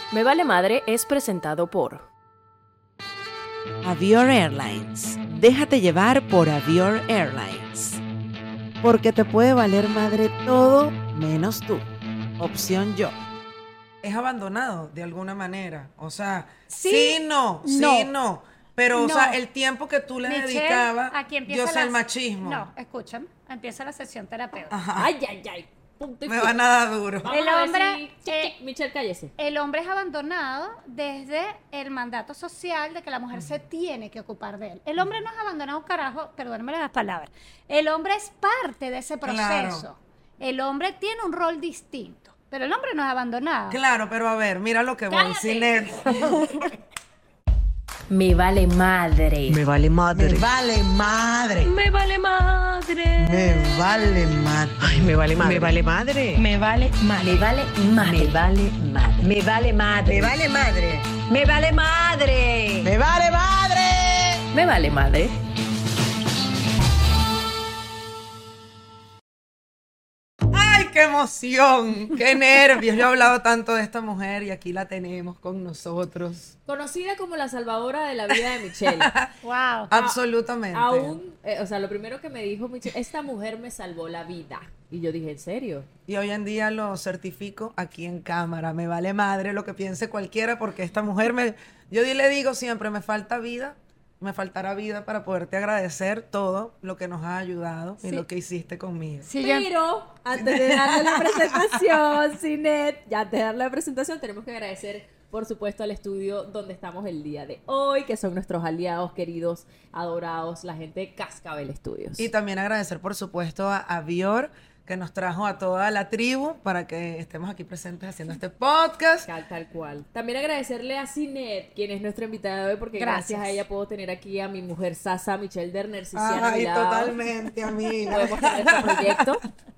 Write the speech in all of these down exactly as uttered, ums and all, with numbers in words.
Me Vale Madre es presentado por Avior Airlines. Déjate llevar por Avior Airlines. Porque te puede valer madre todo menos tú. Opción yo. Es abandonado de alguna manera. O sea, sí, sí no, sí, no. no. Pero, no. o sea, el tiempo que tú le Michelle, dedicabas, aquí yo sé la... el machismo. No, escúchame, empieza la sesión terapéutica. Ajá. Ay, ay, ay. Punto y Me va nada duro. Vamos el hombre, si... eh, Michelle, cállese. El hombre es abandonado desde el mandato social de que la mujer uh-huh. se tiene que ocupar de él. El hombre no es abandonado, carajo, perdónenme las palabras. El hombre es parte de ese proceso. Claro. El hombre tiene un rol distinto, pero el hombre no es abandonado. Claro, pero a ver, mira lo que voy, Sinet. Me vale madre. Me vale madre. Me vale madre. Me vale madre. Me vale madre. Ay, me vale madre. Me vale madre. Me vale madre. Me vale madre. Me vale madre. Me vale madre. Me vale madre. Me vale madre. Me vale madre. Me vale madre. ¡Qué emoción! ¡Qué nervios! Yo he hablado tanto de esta mujer y aquí la tenemos con nosotros. Conocida como la salvadora de la vida de Michelle. ¡Wow! Absolutamente. A, aún, eh, o sea, lo primero que me dijo Michelle, esta mujer me salvó la vida. Y yo dije, ¿en serio? Y hoy en día lo certifico aquí en cámara. Me vale madre lo que piense cualquiera porque esta mujer me... Yo le digo siempre, me falta vida. Me faltará vida para poderte agradecer todo lo que nos ha ayudado sí. y lo que hiciste conmigo. Sí, pero antes de darle la presentación, Sinet, ya antes de darle la presentación, tenemos que agradecer, por supuesto, al estudio donde estamos el día de hoy, que son nuestros aliados, queridos, adorados, la gente de Cascabel Studios. Y también agradecer, por supuesto, a Avior, que nos trajo a toda la tribu para que estemos aquí presentes haciendo este podcast. Tal, tal cual. También agradecerle a Sinet, quien es nuestra invitada de hoy, porque gracias. gracias a ella puedo tener aquí a mi mujer Sasa, Michelle Derner, Ciciana. Ay, totalmente, amiga. Podemos tener este proyecto.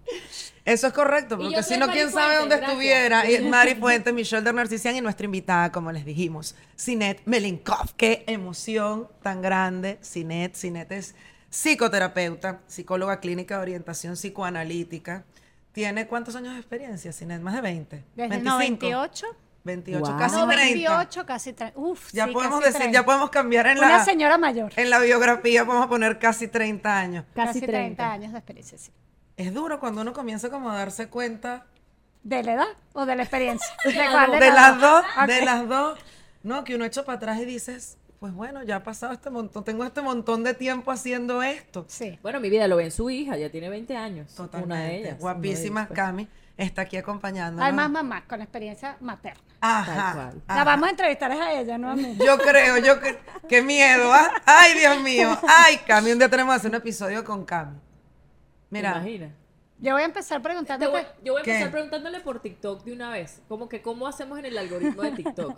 Eso es correcto, porque si no, quién Fuente, sabe dónde gracias. estuviera. Y Mari Fuente, Michelle Derner, Ciciana y nuestra invitada, como les dijimos, Sinet Melinkov. Qué emoción tan grande, Sinet. Sinet es psicoterapeuta, psicóloga clínica de orientación psicoanalítica. ¿Tiene cuántos años de experiencia, Sinet? ¿Más de veinte? Desde no, veintiocho. veintiocho, Wow. casi no, treinta. veintiocho, casi treinta. Uf, ya sí, podemos casi decir, treinta. ya podemos cambiar en Una la... Una señora mayor. En la biografía podemos poner casi treinta años. Casi, casi treinta años de experiencia, sí. Es duro cuando uno comienza como a darse cuenta... ¿De la edad o de la experiencia? ¿De, cuál de, de las dos? Okay. De las dos. No, que uno echa para atrás y dices... Pues bueno, ya ha pasado este montón, tengo este montón de tiempo haciendo esto. Sí. Bueno, mi vida lo ve en su hija, ya tiene veinte años. Totalmente. Una de ellas. Guapísima, pues. Cami, está aquí acompañándonos. Además, mamá, con experiencia materna. Ajá. ajá. La vamos a entrevistar a ella, ¿no a mí? Yo creo, yo que, qué miedo, ¿ah? Ay, Dios mío. Ay, Cami, un día tenemos que hacer un episodio con Cami. Mira. ¿Te imaginas? Yo voy a empezar preguntándote. Voy, yo voy a empezar ¿Qué? preguntándole por TikTok de una vez. Como que, ¿cómo hacemos en el algoritmo de TikTok?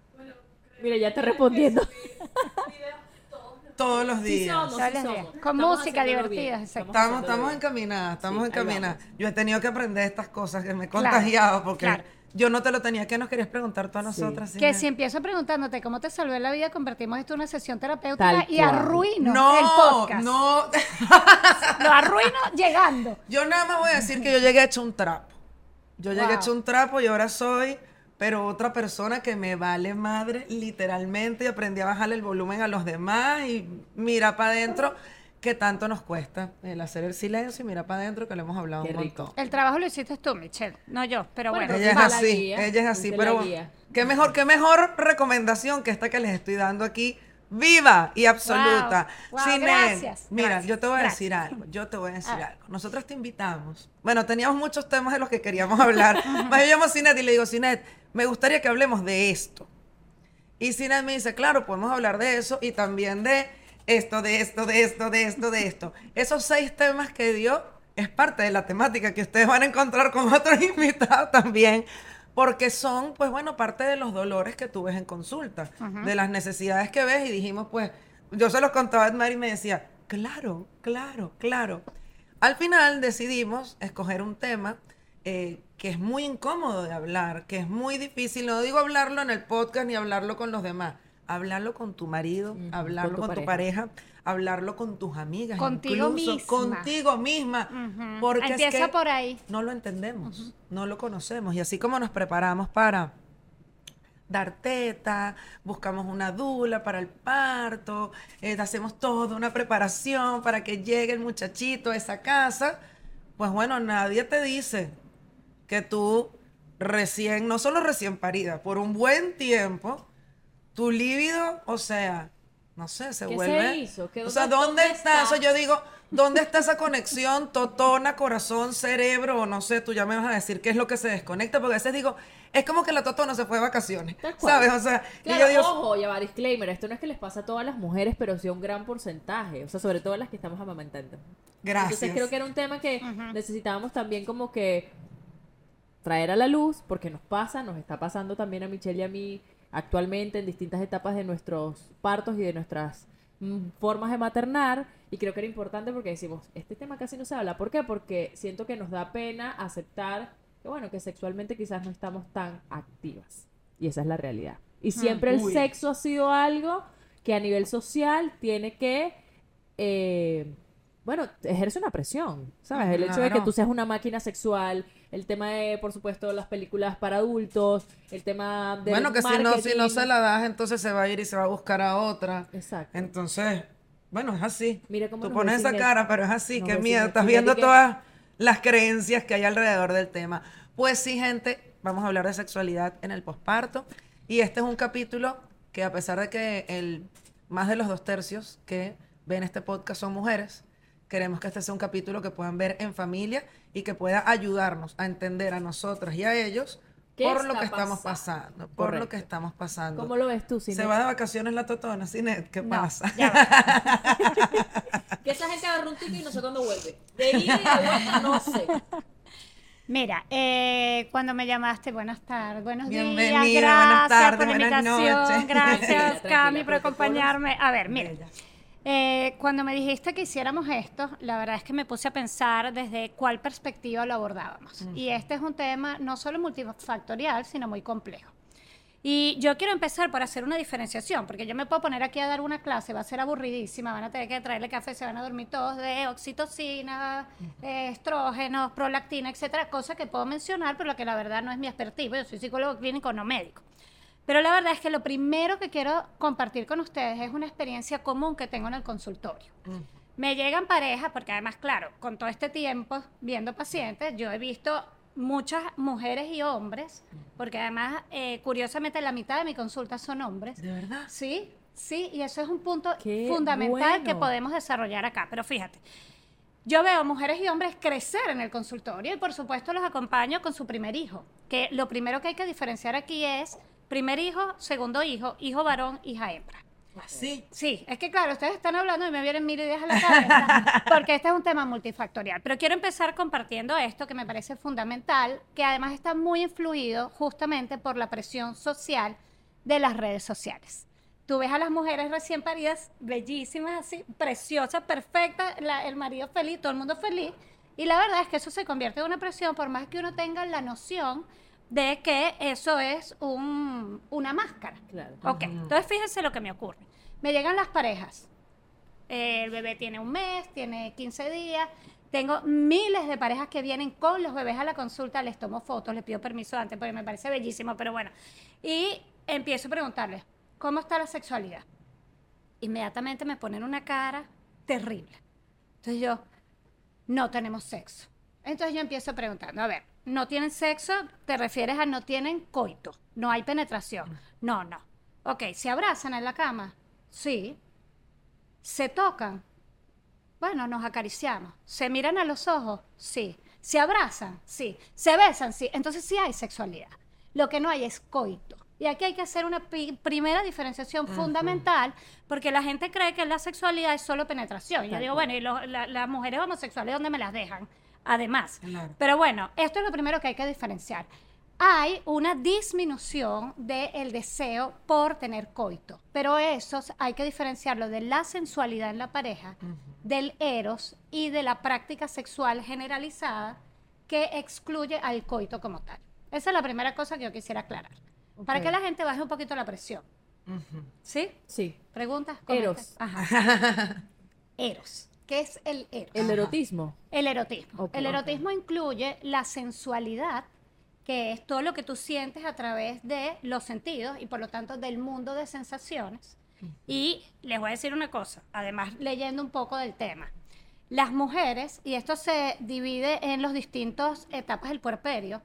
Mira, ya está respondiendo. Todos los días. Sí somos, sí somos. Con estamos música divertida. Estamos, estamos encaminadas, estamos sí, encaminadas. Yo he tenido que aprender estas cosas que me he claro, contagiado porque claro. yo no te lo tenía. ¿Qué nos querías preguntar tú a nosotras? Sí. Que si empiezo preguntándote cómo te salvé la vida, convertimos esto en una sesión terapéutica Tal y cual. arruino no, el podcast. No, no. Lo arruino llegando. Yo nada más voy a decir que yo llegué hecho un trapo. Yo llegué wow. hecho un trapo y ahora soy... pero otra persona que me vale madre, literalmente, y aprendí a bajarle el volumen a los demás y mira para adentro, que tanto nos cuesta el hacer el silencio y mira para adentro, que lo hemos hablado Qué un rico. montón. El trabajo lo hiciste tú, Michelle, no yo, pero bueno. bueno ella es así, guía, ella es así, pero bueno, qué mejor, qué mejor recomendación que esta que les estoy dando aquí, viva y absoluta. Wow, wow, Sinet, gracias. Mira, gracias, yo te voy a gracias. decir algo, yo te voy a decir algo. Nosotras te invitamos. Bueno, teníamos muchos temas de los que queríamos hablar. Más yo llamo a Sinet y le digo, Sinet, me gustaría que hablemos de esto. Y Sinet me dice, claro, podemos hablar de eso y también de esto, de esto, de esto, de esto, de esto. Esos seis temas que dio es parte de la temática que ustedes van a encontrar con otros invitados también, porque son, pues bueno, parte de los dolores que tú ves en consulta, uh-huh. de las necesidades que ves y dijimos, pues, yo se los contaba a Edmar y me decía, claro, claro, claro. Al final decidimos escoger un tema eh, que es muy incómodo de hablar, que es muy difícil, no digo hablarlo en el podcast ni hablarlo con los demás, hablarlo con tu marido, uh-huh, hablarlo con tu, con pareja. tu pareja, hablarlo con tus amigas, contigo incluso misma. contigo misma, uh-huh. porque empieza es que por ahí. No lo entendemos, uh-huh. no lo conocemos y así como nos preparamos para dar teta, buscamos una dula para el parto, eh, hacemos toda una preparación para que llegue el muchachito a esa casa. Pues bueno, nadie te dice que tú recién, no solo recién parida, por un buen tiempo, tu líbido, o sea, no sé, se ¿Qué vuelve... se hizo? ¿Qué- o sea, dónde- ¿dónde, dónde está? está? Eso yo digo, ¿dónde está esa conexión totona, corazón, cerebro? O no sé, tú ya me vas a decir qué es lo que se desconecta, porque a veces digo, es como que la totona se fue de vacaciones, Tal cual. ¿sabes? O sea, y Claro, yo digo, ojo, ya va, disclaimer, esto no es que les pasa a todas las mujeres, pero sí a un gran porcentaje, o sea, sobre todo las que estamos amamantando. gracias. Entonces creo que era un tema que necesitábamos también como que traer a la luz, porque nos pasa, nos está pasando también a Michelle y a mí actualmente en distintas etapas de nuestros partos y de nuestras mm, formas de maternar, y creo que era importante porque decimos, este tema casi no se habla. ¿Por qué? Porque siento que nos da pena aceptar que, bueno, que sexualmente quizás no estamos tan activas, y esa es la realidad. Y siempre el Uy. sexo ha sido algo que a nivel social tiene que... eh, bueno, ejerce una presión, ¿sabes? El hecho de que Claro. tú seas una máquina sexual, el tema de, por supuesto, las películas para adultos, el tema del bueno, que si no, si no marketing. se la das, entonces se va a ir y se va a buscar a otra. Exacto. Entonces, bueno, es así. Mira cómo Tú nos pones ve esa Cinet. cara, pero es así, Nos qué ve miedo. Cinet. Estás Cinet, viendo ¿y qué? todas las creencias que hay alrededor del tema. Pues sí, gente, vamos a hablar de sexualidad en el posparto. Y este es un capítulo que, a pesar de que el más de los dos tercios que ven este podcast son mujeres, queremos que este sea un capítulo que puedan ver en familia y que pueda ayudarnos a entender a nosotras y a ellos ¿Qué por lo está que estamos pasando? pasando, por lo Correcto. que estamos pasando. ¿Cómo lo ves tú, Se Cinet? va de vacaciones la totona, Cinet, ¿qué No, pasa? ya va. Que esa gente agarra un ticket y no sé cuándo vuelve. De ida y de vuelta, no sé. Mira, eh, cuando me llamaste, buenas tardes, buenos Bienvenida, días, buenas gracias tardes, por la buenas invitación, noches. gracias Tranquila, Cami tranquila, por acompañarme. A ver, mira, Bella. eh, cuando me dijiste que hiciéramos esto, la verdad es que me puse a pensar desde cuál perspectiva lo abordábamos. Y este es un tema no solo multifactorial, sino muy complejo. Y yo quiero empezar por hacer una diferenciación, porque yo me puedo poner aquí a dar una clase, va a ser aburridísima, van a tener que traerle café, se van a dormir todos de oxitocina, eh, estrógenos, prolactina, etcétera, cosas que puedo mencionar, pero que la verdad no es mi expertise, yo soy psicólogo clínico, no médico. Pero la verdad es que lo primero que quiero compartir con ustedes es una experiencia común que tengo en el consultorio. Me llegan parejas, porque además, claro, con todo este tiempo viendo pacientes, yo he visto muchas mujeres y hombres, porque además, eh, curiosamente, la mitad de mi consulta son hombres. ¿De verdad? Sí, sí, y eso es un punto Qué fundamental bueno. que podemos desarrollar acá. Pero fíjate, yo veo mujeres y hombres crecer en el consultorio y por supuesto los acompaño con su primer hijo, que lo primero que hay que diferenciar aquí es primer hijo, segundo hijo, hijo varón, hija hembra. Así. Sí, es que claro, ustedes están hablando y me vienen mil ideas a la cabeza, porque este es un tema multifactorial. Pero quiero empezar compartiendo esto que me parece fundamental, que además está muy influido justamente por la presión social de las redes sociales. Tú ves a las mujeres recién paridas, bellísimas, así, preciosas, perfectas, la- el marido feliz, todo el mundo feliz, y la verdad es que eso se convierte en una presión, por más que uno tenga la noción de que eso es un, una máscara. Claro. Ok, entonces fíjense lo que me ocurre. Me llegan las parejas. Eh, el bebé tiene un mes, tiene quince días. Tengo miles de parejas que vienen con los bebés a la consulta, les tomo fotos, les pido permiso antes porque me parece bellísimo, pero bueno. Y empiezo a preguntarles, ¿cómo está la sexualidad? Inmediatamente me ponen una cara terrible. Entonces yo, no tenemos sexo. Entonces yo empiezo preguntando, a ver, ¿no tienen sexo? ¿Te refieres a no tienen coito? No hay penetración. No, no. Ok, ¿se abrazan en la cama? Sí. ¿Se tocan? Bueno, nos acariciamos. ¿Se miran a los ojos? Sí. ¿Se abrazan? Sí. ¿Se besan? Sí. Entonces sí hay sexualidad. Lo que no hay es coito. Y aquí hay que hacer una pi- primera diferenciación fundamental, porque la gente cree que la sexualidad es solo penetración. Y yo Tal digo, cual. bueno, ¿y lo- la- las mujeres homosexuales dónde me las dejan? Además. Claro. Pero bueno, esto es lo primero que hay que diferenciar. Hay una disminución del deseo por tener coito, pero eso hay que diferenciarlo de la sensualidad en la pareja, del eros y de la práctica sexual generalizada que excluye al coito como tal. Esa es la primera cosa que yo quisiera aclarar, para Ok. que la gente baje un poquito la presión. ¿Sí? Sí. ¿Preguntas? Eros. Comentarios. Ajá. Eros. ¿Qué es el eros? El erotismo. El erotismo. Ok. El erotismo incluye la sensualidad que es todo lo que tú sientes a través de los sentidos y por lo tanto del mundo de sensaciones. Y les voy a decir una cosa, además leyendo un poco del tema. Las mujeres, y esto se divide en las distintas etapas del puerperio,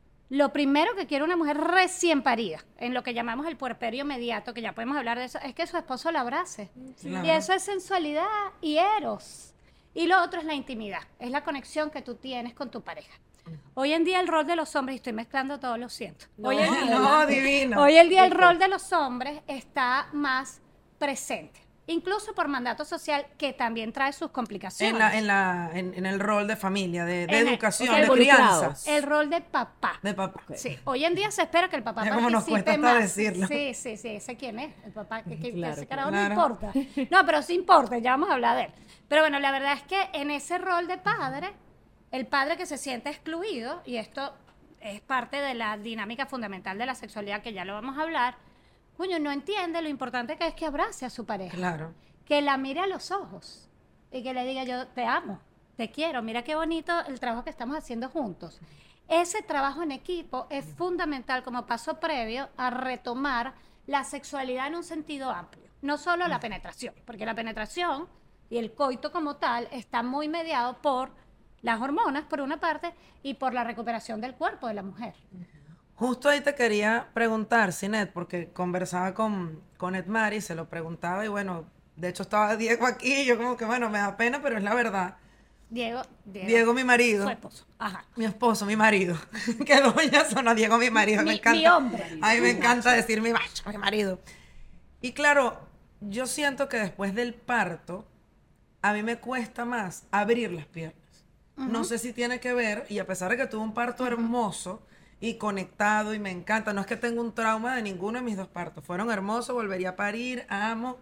lo primero que quiere una mujer recién parida, en lo que llamamos el puerperio inmediato, que ya podemos hablar de eso, es que su esposo la abrace. Claro. Y eso es sensualidad y eros. Y lo otro es la intimidad, es la conexión que tú tienes con tu pareja. Hoy en día el rol de los hombres, y estoy mezclando todo, lo siento. No, Hoy en, No, divino. hoy en día el rol de los hombres está más presente, incluso por mandato social, que también trae sus complicaciones. En, la, en, la, en, en el rol de familia, de, de En el- educación, o sea, de involucrados. crianza. El rol de papá. De papá. Sí, hoy en día se espera que el papá Ya como nos participe cuesta hasta más. decirlo. Sí, sí, sí, ese quién es, el papá, que, que- Claro, ese carajo claro. no importa. No, pero sí importa, ya vamos a hablar de él. Pero bueno, la verdad es que en ese rol de padre, el padre que se siente excluido, y esto es parte de la dinámica fundamental de la sexualidad, que ya lo vamos a hablar, coño, no entiende lo importante que es que abrace a su pareja. Claro. Que la mire a los ojos y que le diga yo te amo, te quiero, mira qué bonito el trabajo que estamos haciendo juntos. Ese trabajo en equipo es fundamental como paso previo a retomar la sexualidad en un sentido amplio, no solo la penetración, porque la penetración y el coito como tal está muy mediado por las hormonas por una parte y por la recuperación del cuerpo de la mujer. Justo ahí te quería preguntar, Sinet, porque conversaba con, con Edmari y se lo preguntaba y bueno, de hecho estaba Diego aquí y yo como que bueno, me da pena, pero es la verdad. Diego, Diego, Diego, mi marido. su esposo. Ajá. Mi esposo, mi marido. Que doña sonó Diego, mi marido. Mi- me encanta. mi hombre. A mí me encanta decir mi macho, mi marido. Y claro, yo siento que después del parto, a mí me cuesta más abrir las piernas. No sé si tiene que ver, y a pesar de que tuve un parto hermoso y conectado y me encanta, no es que tenga un trauma de ninguno de mis dos partos. Fueron hermosos, volvería a parir, amo.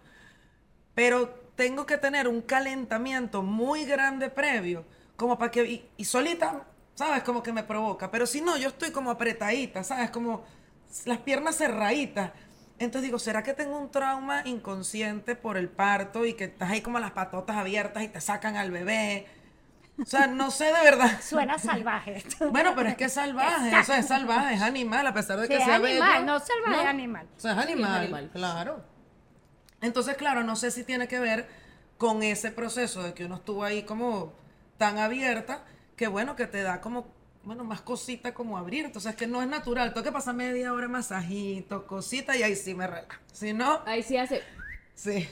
Pero tengo que tener un calentamiento muy grande previo, como para que, y, y solita, ¿sabes? Como que me provoca. Pero si no, yo estoy como apretadita, ¿sabes? Como las piernas cerraditas. Entonces digo, ¿será que tengo un trauma inconsciente por el parto y que estás ahí como las patotas abiertas y te sacan al bebé? O sea, no sé de verdad. Suena salvaje esto. Bueno, pero es que es salvaje, o sea, es salvaje, es animal, a pesar de Sí, que es sea animal, bello. no salvaje, es animal. O sea, es Sí, es animal, animal. claro. Entonces, claro, no sé si tiene que ver con ese proceso de que uno estuvo ahí como tan abierta, que bueno, que te da como, bueno, más cosita como abrir. Entonces, es que no es natural. Tengo que pasar media hora masajito, cosita, y ahí sí me relajo. Si no, Ahí sí hace. sí.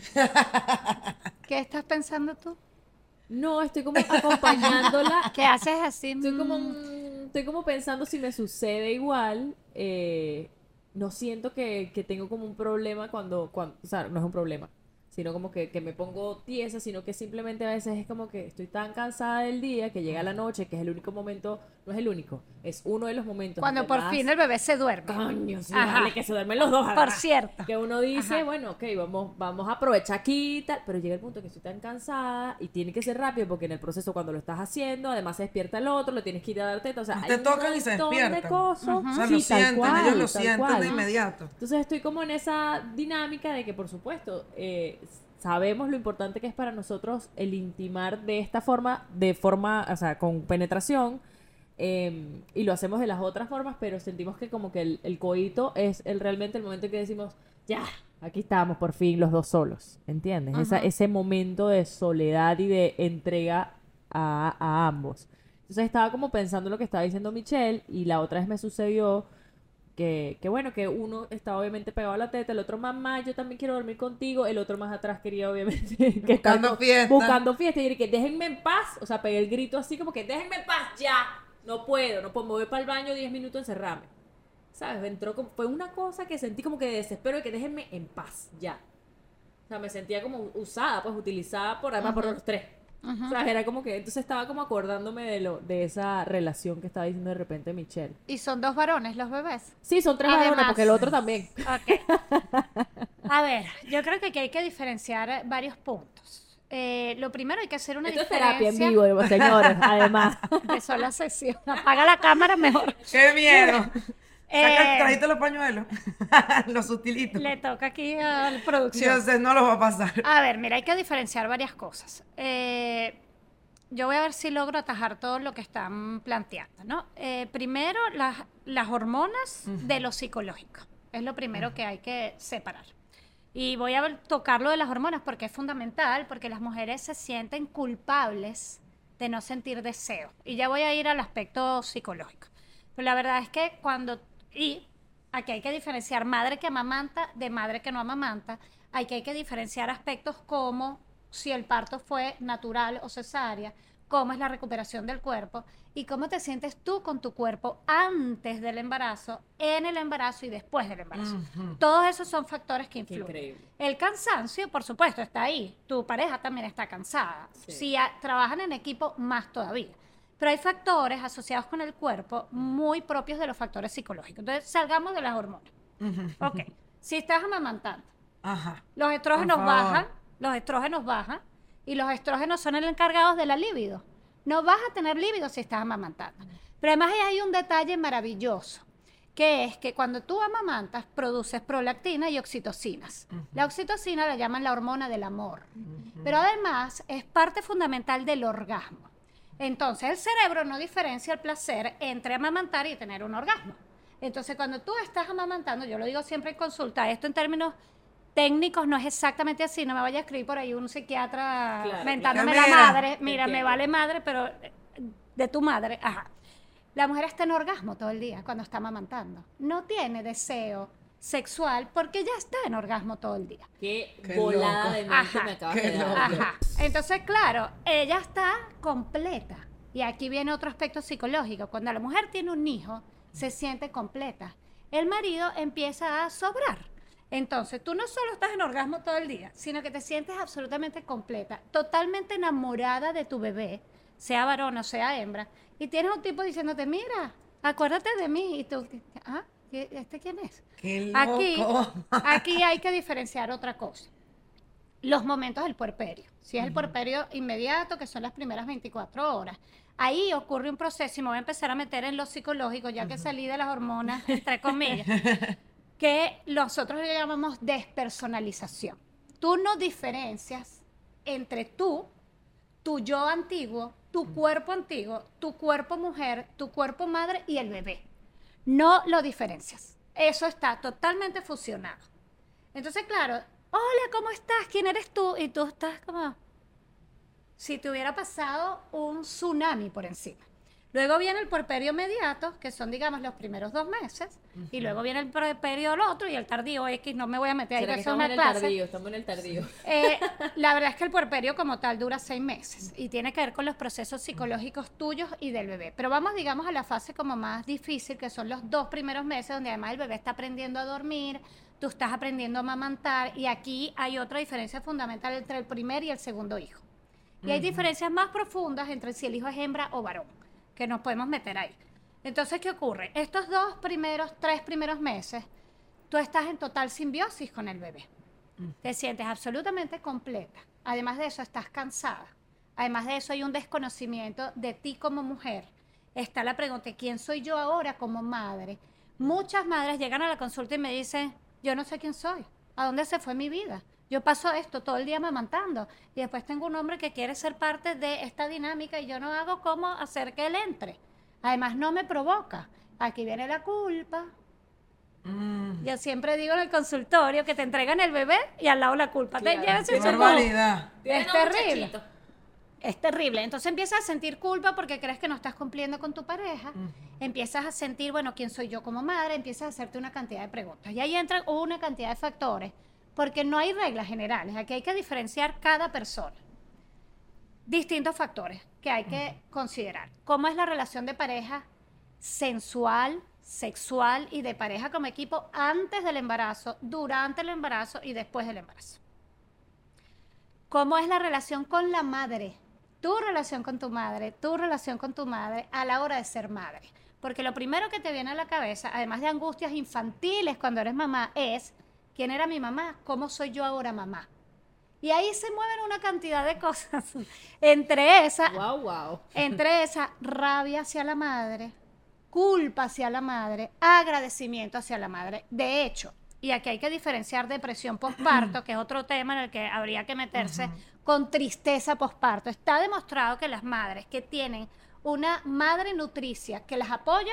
¿Qué estás pensando tú? No, estoy como acompañándola. ¿Qué haces así? Estoy como, Mm, mm, estoy como pensando si me sucede igual. eh, no siento que, que tengo como un problema cuando, cuando, o sea, no es un problema, sino como que, que me pongo tiesa, sino que simplemente a veces es como que estoy tan cansada del día que llega la noche, que es el único momento, no es el único, es uno de los momentos. Cuando donde por más- fin el bebé se duerme. Coño, sí, Ajá. vale, que se duermen los dos. Por ¿verdad? cierto. Que uno dice, Ajá. bueno, ok, vamos, vamos a aprovechar aquí y tal, pero llega el punto que estoy tan cansada y tiene que ser rápido porque en el proceso cuando lo estás haciendo, además se despierta el otro, lo tienes que ir a dar teta, o sea, Te hay un tocan y se montón de despiertan. cosas. O sea, Sí, lo tal sienten, cual, ellos lo tal sienten cual. de inmediato. Entonces estoy como en esa dinámica de que, por supuesto, eh, sabemos lo importante que es para nosotros el intimar de esta forma, de forma, o sea, con penetración, eh, y lo hacemos de las otras formas, pero sentimos que como que el, el coito es el, realmente el momento en que decimos, ya, aquí estamos por fin los dos solos, ¿entiendes? Esa, ese momento de soledad y de entrega a, a ambos. Entonces estaba como pensando lo que estaba diciendo Michelle, y la otra vez me sucedió que, que bueno, que uno estaba obviamente pegado a la teta, el otro, mamá, yo también quiero dormir contigo, el otro más atrás quería obviamente que Buscando estar con- fiesta. buscando fiesta, y yo dije, déjenme en paz, o sea, pegué el grito así como que, déjenme en paz ya, no puedo, no puedo, me voy para el baño diez minutos encerrarme, ¿sabes? Entró como, fue una cosa que sentí como que de desespero, de que déjenme en paz ya, o sea, me sentía como usada, pues utilizada por, además por los tres. O sea, era como que, entonces estaba como acordándome de lo de esa relación que estaba diciendo de repente Michelle. Y son dos varones los bebés. Sí, son tres Además. varones, porque el otro también. Ok. A ver, yo creo que aquí hay que diferenciar varios puntos. Eh, lo primero hay que hacer una Esto es diferencia. terapia en vivo, señores, además. Empezó la sesión. Apaga la cámara mejor. ¡Qué miedo! Saca, Eh, trajiste los pañuelos. Los utilitos. Le toca aquí a la Sí, producción. o sea, no los va a pasar. A ver, mira, hay que diferenciar varias cosas. Eh, yo voy a ver si logro atajar todo lo que están planteando, ¿no? Eh, primero, las, las hormonas uh-huh. de lo psicológico. Es lo primero uh-huh. que hay que separar. Y voy a tocar lo de las hormonas porque es fundamental, porque las mujeres se sienten culpables de no sentir deseo. Y ya voy a ir al aspecto psicológico. Pero la verdad es que cuando... Y aquí hay que diferenciar madre que amamanta de madre que no amamanta. Aquí hay que diferenciar aspectos como si el parto fue natural o cesárea, cómo es la recuperación del cuerpo y cómo te sientes tú con tu cuerpo antes del embarazo, en el embarazo y después del embarazo. Uh-huh. Todos esos son factores que influyen. Increíble. El cansancio, por supuesto, está ahí. Tu pareja también está cansada. Sí. Si a, trabajan en equipo, más todavía. Pero hay factores asociados con el cuerpo muy propios de los factores psicológicos. Entonces, salgamos de las hormonas. Uh-huh. Ok. Si estás amamantando, Ajá. los estrógenos bajan, los estrógenos bajan, y los estrógenos son los encargados de la libido. No vas a tener libido si estás amamantando. Pero además hay un detalle maravilloso, que es que cuando tú amamantas, produces prolactina y oxitocinas. Uh-huh. La oxitocina la llaman la hormona del amor. Uh-huh. Pero además es parte fundamental del orgasmo. Entonces el cerebro no diferencia el placer entre amamantar y tener un orgasmo. Entonces cuando tú estás amamantando, yo lo digo siempre en consulta, esto en términos técnicos no es exactamente así, no me vaya a escribir por ahí un psiquiatra claro, mentándome claro. la madre, mira, me vale madre, pero de tu madre, ajá. La mujer está en orgasmo todo el día cuando está amamantando. No tiene deseo sexual porque ya está en orgasmo todo el día. Qué, Qué volada loco. de mente ajá, me acabas de dar. Ajá. Entonces, claro, ella está completa. Y aquí viene otro aspecto psicológico. Cuando la mujer tiene un hijo, se siente completa. El marido empieza a sobrar. Entonces, tú no solo estás en orgasmo todo el día, sino que te sientes absolutamente completa, totalmente enamorada de tu bebé, sea varón o sea hembra, y tienes un tipo diciéndote, mira, acuérdate de mí, y tú, ah, ¿este quién es? ¡Qué loco! Aquí, aquí hay que diferenciar otra cosa. Los momentos del puerperio. Si es el puerperio inmediato, que son las primeras veinticuatro horas, ahí ocurre un proceso, y me voy a empezar a meter en lo psicológico, ya que salí de las hormonas, entre comillas, que nosotros le llamamos despersonalización. Tú no diferencias entre tú, tu yo antiguo, tu cuerpo antiguo, tu cuerpo mujer, tu cuerpo madre y el bebé. No lo diferencias. Eso está totalmente fusionado. Entonces, claro, hola, ¿cómo estás? ¿Quién eres tú? Y tú estás como si te hubiera pasado un tsunami por encima. Luego viene el puerperio inmediato, que son, digamos, los primeros dos meses, uh-huh. y luego viene el puerperio el otro y el tardío X, no me voy a meter ahí, que es una clase. Tardío, estamos en el tardío. Eh, la verdad es que el puerperio como tal dura seis meses y tiene que ver con los procesos psicológicos tuyos y del bebé. Pero vamos, digamos, a la fase como más difícil, que son los dos primeros meses, donde además el bebé está aprendiendo a dormir, tú estás aprendiendo a amamantar, y aquí hay otra diferencia fundamental entre el primer y el segundo hijo. Y uh-huh. hay diferencias más profundas entre si el hijo es hembra o varón, que nos podemos meter ahí. Entonces, ¿qué ocurre? Estos dos primeros, tres primeros meses, tú estás en total simbiosis con el bebé. Mm. Te sientes absolutamente completa. Además de eso, estás cansada. Además de eso, hay un desconocimiento de ti como mujer. Está la pregunta, ¿quién soy yo ahora como madre? Muchas madres llegan a la consulta y me dicen, yo no sé quién soy. ¿A dónde se fue mi vida? Yo paso esto todo el día amamantando y después tengo un hombre que quiere ser parte de esta dinámica y yo no hago cómo hacer que él entre. Además, no me provoca. Aquí viene la culpa. Mm. Yo siempre digo en el consultorio que te entregan el bebé y al lado la culpa. Claro, te llevas qué barbaridad. Es terrible. Es terrible. Entonces empiezas a sentir culpa porque crees que no estás cumpliendo con tu pareja. Uh-huh. Empiezas a sentir, bueno, ¿quién soy yo como madre? Empiezas a hacerte una cantidad de preguntas. Y ahí entran una cantidad de factores. Porque no hay reglas generales, aquí hay que diferenciar cada persona. Distintos factores que hay que considerar. ¿Cómo es la relación de pareja sensual, sexual y de pareja como equipo antes del embarazo, durante el embarazo y después del embarazo? ¿Cómo es la relación con la madre? Tu relación con tu madre, tu relación con tu madre a la hora de ser madre. Porque lo primero que te viene a la cabeza, además de angustias infantiles cuando eres mamá, es ¿quién era mi mamá? ¿Cómo soy yo ahora mamá? Y ahí se mueven una cantidad de cosas. Entre esa, wow, wow. entre esa rabia hacia la madre, culpa hacia la madre, agradecimiento hacia la madre. De hecho, y aquí hay que diferenciar depresión postparto, que es otro tema en el que habría que meterse, con tristeza postparto. Está demostrado que las madres que tienen una madre nutricia que las apoya,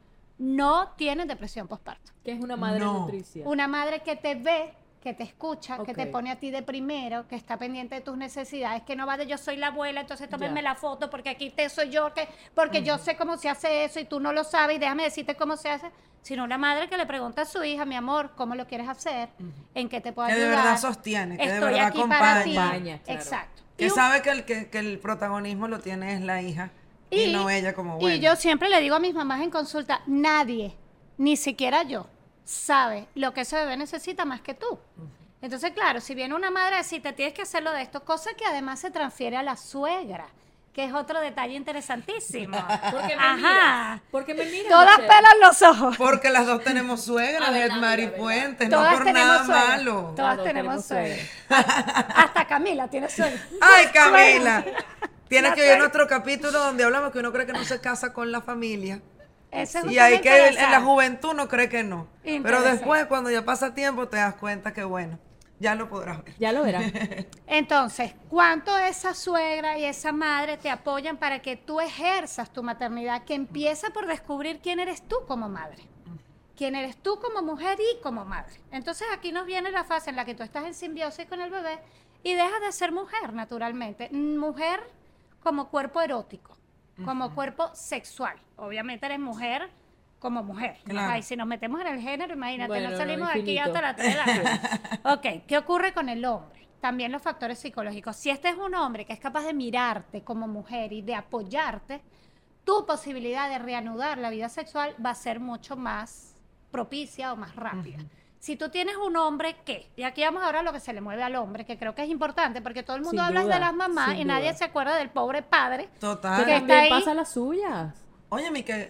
no tienen depresión postparto. Que es una madre No. nutricia. Una madre que te ve, que te escucha, que te Ok. pone a ti de primero, que está pendiente de tus necesidades, que no va de yo soy la abuela, entonces tómenme Ya. la foto porque aquí te soy yo, que porque yo sé cómo se hace eso y tú no lo sabes y déjame decirte cómo se hace, sino una madre que le pregunta a su hija, mi amor, ¿cómo lo quieres hacer? ¿En qué te puedo Que de ayudar? verdad sostiene, que de Estoy verdad aquí para ti. acompaña, claro. Exacto. Que Y un- sabe que el, que, que el protagonismo lo tiene es la hija y, no ella como abuela. Y yo siempre le digo a mis mamás en consulta, nadie, ni siquiera yo, sabe lo que ese bebé necesita más que tú. Entonces, claro, si viene una madre a decirte, tienes que hacerlo de esto, cosa que además se transfiere a la suegra, que es otro detalle interesantísimo. Porque me Ajá. miras. Porque me miras. Todas Michelle. pelan los ojos. Porque las dos tenemos suegra, Ah, verdad, Edmari verdad, Fuentes, Todas no por tenemos nada suegra. malo. Todas Todos tenemos tenemos suegra. Hasta Camila tiene suegra. Ay, Camila. Suegra. Tienes La que oír suegra. nuestro capítulo donde hablamos que uno cree que no se casa con la familia. Ese es un Y ahí tema que en la interesante. juventud no cree que no. Pero Interesante. después, cuando ya pasa tiempo, te das cuenta que bueno, ya lo podrás ver. Ya lo verán. Entonces, ¿cuánto esa suegra y esa madre te apoyan para que tú ejerzas tu maternidad? Que empieza por descubrir quién eres tú como madre. Quién eres tú como mujer y como madre. Entonces, aquí nos viene la fase en la que tú estás en simbiosis con el bebé y dejas de ser mujer, naturalmente. Mujer como cuerpo erótico, como cuerpo sexual. Obviamente eres mujer como mujer. Claro. Ay, si nos metemos en el género, imagínate, Bueno, no no, salimos de aquí infinito. hasta la tres de la mañana. Ok, ¿qué ocurre con el hombre? También los factores psicológicos. Si este es un hombre que es capaz de mirarte como mujer y de apoyarte, tu posibilidad de reanudar la vida sexual va a ser mucho más propicia o más rápida. Si tú tienes un hombre que, y aquí vamos ahora a lo que se le mueve al hombre, que creo que es importante, porque todo el mundo Sin habla duda, de las mamás sin y nadie duda. se acuerda del pobre padre. Total. Que Que está también ahí. pasa las suyas. Oye, mi que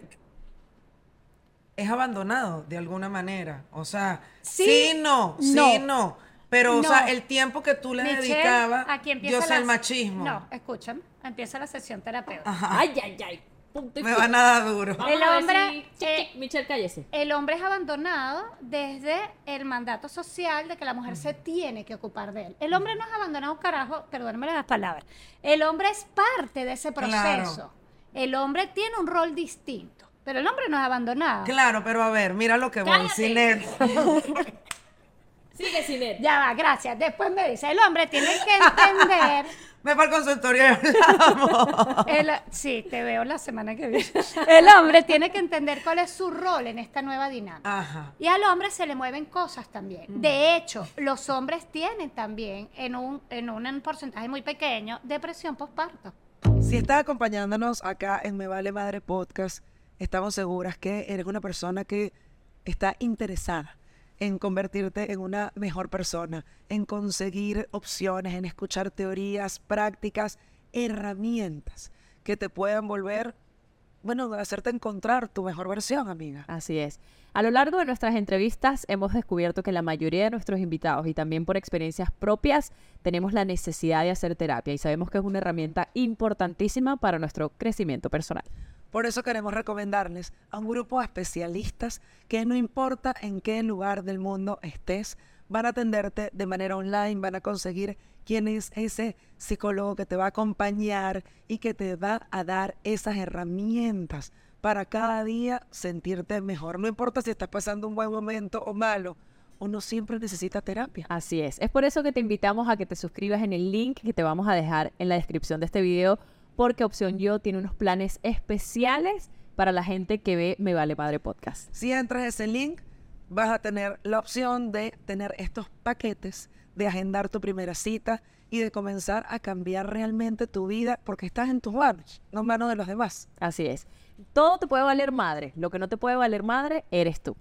es abandonado de alguna manera. O sea, Sí, sí, no, sí, no. no. Pero, o No. sea, el tiempo que tú le Michelle, dedicabas, aquí empieza yo sé la- el machismo. No, escuchen, empieza la sesión terapéutica. Ajá. Ay, ay, ay. Punto y Me fin. van a dar duro. Vamos El a ver hombre, si- chic, eh, chic, Michelle, cállese. El hombre es abandonado desde el mandato social de que la mujer se tiene que ocupar de él. El hombre no es abandonado un carajo, perdónenme las palabras. El hombre es parte de ese proceso. Claro. El hombre tiene un rol distinto, pero el hombre no es abandonado. Claro, pero a ver, mira lo que voy, Cállate. Sinet. Sigue, Sinet. Ya va, gracias. Después me dice, el hombre tiene que entender. Ve para el consultorio y hablamos. el- sí, te veo la semana que viene. El hombre tiene que entender cuál es su rol en esta nueva dinámica. Ajá. Y al hombre se le mueven cosas también. De hecho, los hombres tienen también, en un, en un porcentaje muy pequeño, depresión postparto. Si estás acompañándonos acá en Me Vale Madre Podcast, estamos seguras que eres una persona que está interesada en convertirte en una mejor persona, en conseguir opciones, en escuchar teorías, prácticas, herramientas que te puedan volver, bueno, hacerte encontrar tu mejor versión, amiga. Así es. A lo largo de nuestras entrevistas hemos descubierto que la mayoría de nuestros invitados y también por experiencias propias tenemos la necesidad de hacer terapia y sabemos que es una herramienta importantísima para nuestro crecimiento personal. Por eso queremos recomendarles a un grupo de especialistas que no importa en qué lugar del mundo estés, van a atenderte de manera online, van a conseguir quién es ese psicólogo que te va a acompañar y que te va a dar esas herramientas para cada día sentirte mejor. No importa si estás pasando un buen momento o malo, uno siempre necesita terapia. Así es. Es por eso que te invitamos a que te suscribas en el link que te vamos a dejar en la descripción de este video, porque Opción Yo tiene unos planes especiales para la gente que ve Me Vale Madre Podcast. Si entras a ese link, vas a tener la opción de tener estos paquetes, de agendar tu primera cita y de comenzar a cambiar realmente tu vida porque estás en tus manos, no en manos de los demás. Así es. Todo te puede valer madre. Lo que no te puede valer madre eres tú.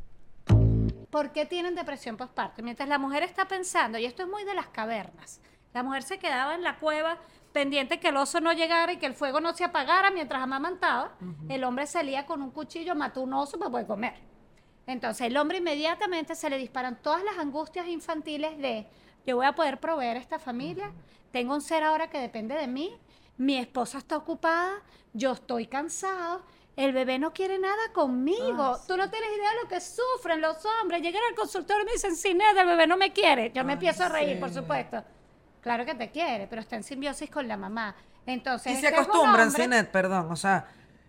¿Por qué tienen depresión postparto? Mientras la mujer está pensando, y esto es muy de las cavernas, la mujer se quedaba en la cueva pendiente que el oso no llegara y que el fuego no se apagara mientras amamantaba. El hombre salía con un cuchillo, mató un oso para poder comer. Entonces el hombre inmediatamente se le disparan todas las angustias infantiles de yo voy a poder proveer a esta familia, tengo un ser ahora que depende de mí, mi esposa está ocupada, yo estoy cansado, El bebé no quiere nada conmigo. Ah, Tú no tienes idea de lo que sufren los hombres. Llegan al consultorio y me dicen, Cinet, el bebé no me quiere. Yo me Ay, empiezo a reír, sí. por supuesto. Claro que te quiere, pero está en simbiosis con la mamá. Entonces, Y es se que es un acostumbran, hombre- Cinet, perdón, o sea,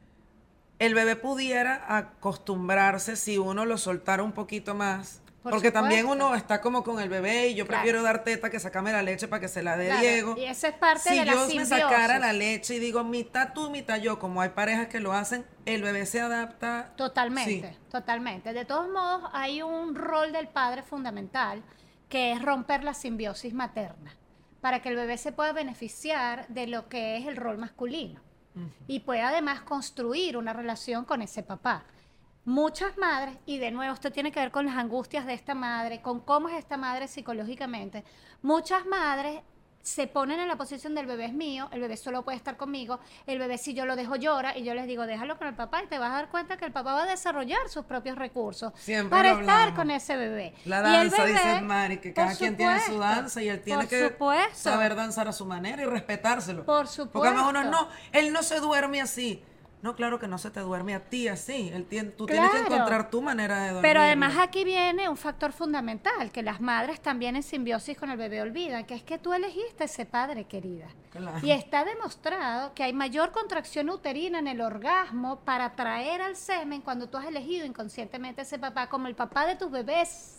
el bebé pudiera acostumbrarse si uno lo soltara un poquito más. Por Porque también supuesto. uno está como con el bebé y yo Claro. prefiero dar teta que sacarme la leche para que se la dé Claro, Diego. y esa es parte si de la yo me sacara simbiosis. la leche y digo mitad tú, mitad yo, como hay parejas que lo hacen, el bebé se adapta. Totalmente, Sí. totalmente. De todos modos, hay un rol del padre fundamental que es romper la simbiosis materna para que el bebé se pueda beneficiar de lo que es el rol masculino y pueda además construir una relación con ese papá. Muchas madres, y de nuevo esto tiene que ver con las angustias de esta madre, con cómo es esta madre psicológicamente, muchas madres se ponen en la posición del bebé es mío, el bebé solo puede estar conmigo, el bebé si yo lo dejo llora y yo les digo déjalo con el papá y te vas a dar cuenta que el papá va a desarrollar sus propios recursos Siempre para lo estar hablamos. con ese bebé. La Y el danza, bebé, dice Mari, que por cada quien tiene su supuesto, danza y él tiene por que supuesto. saber danzar a su manera y respetárselo. Por Porque a lo mejor uno, supuesto. no, él no se duerme así. No, claro que no se te duerme a ti así. Él tiene, tú tienes que Claro. encontrar tu manera de dormir. Pero además aquí viene un factor fundamental, que las madres también en simbiosis con el bebé olvidan, que es que tú elegiste ese padre, querida. Claro. Y está demostrado que hay mayor contracción uterina en el orgasmo para atraer al semen cuando tú has elegido inconscientemente ese papá como el papá de tus bebés.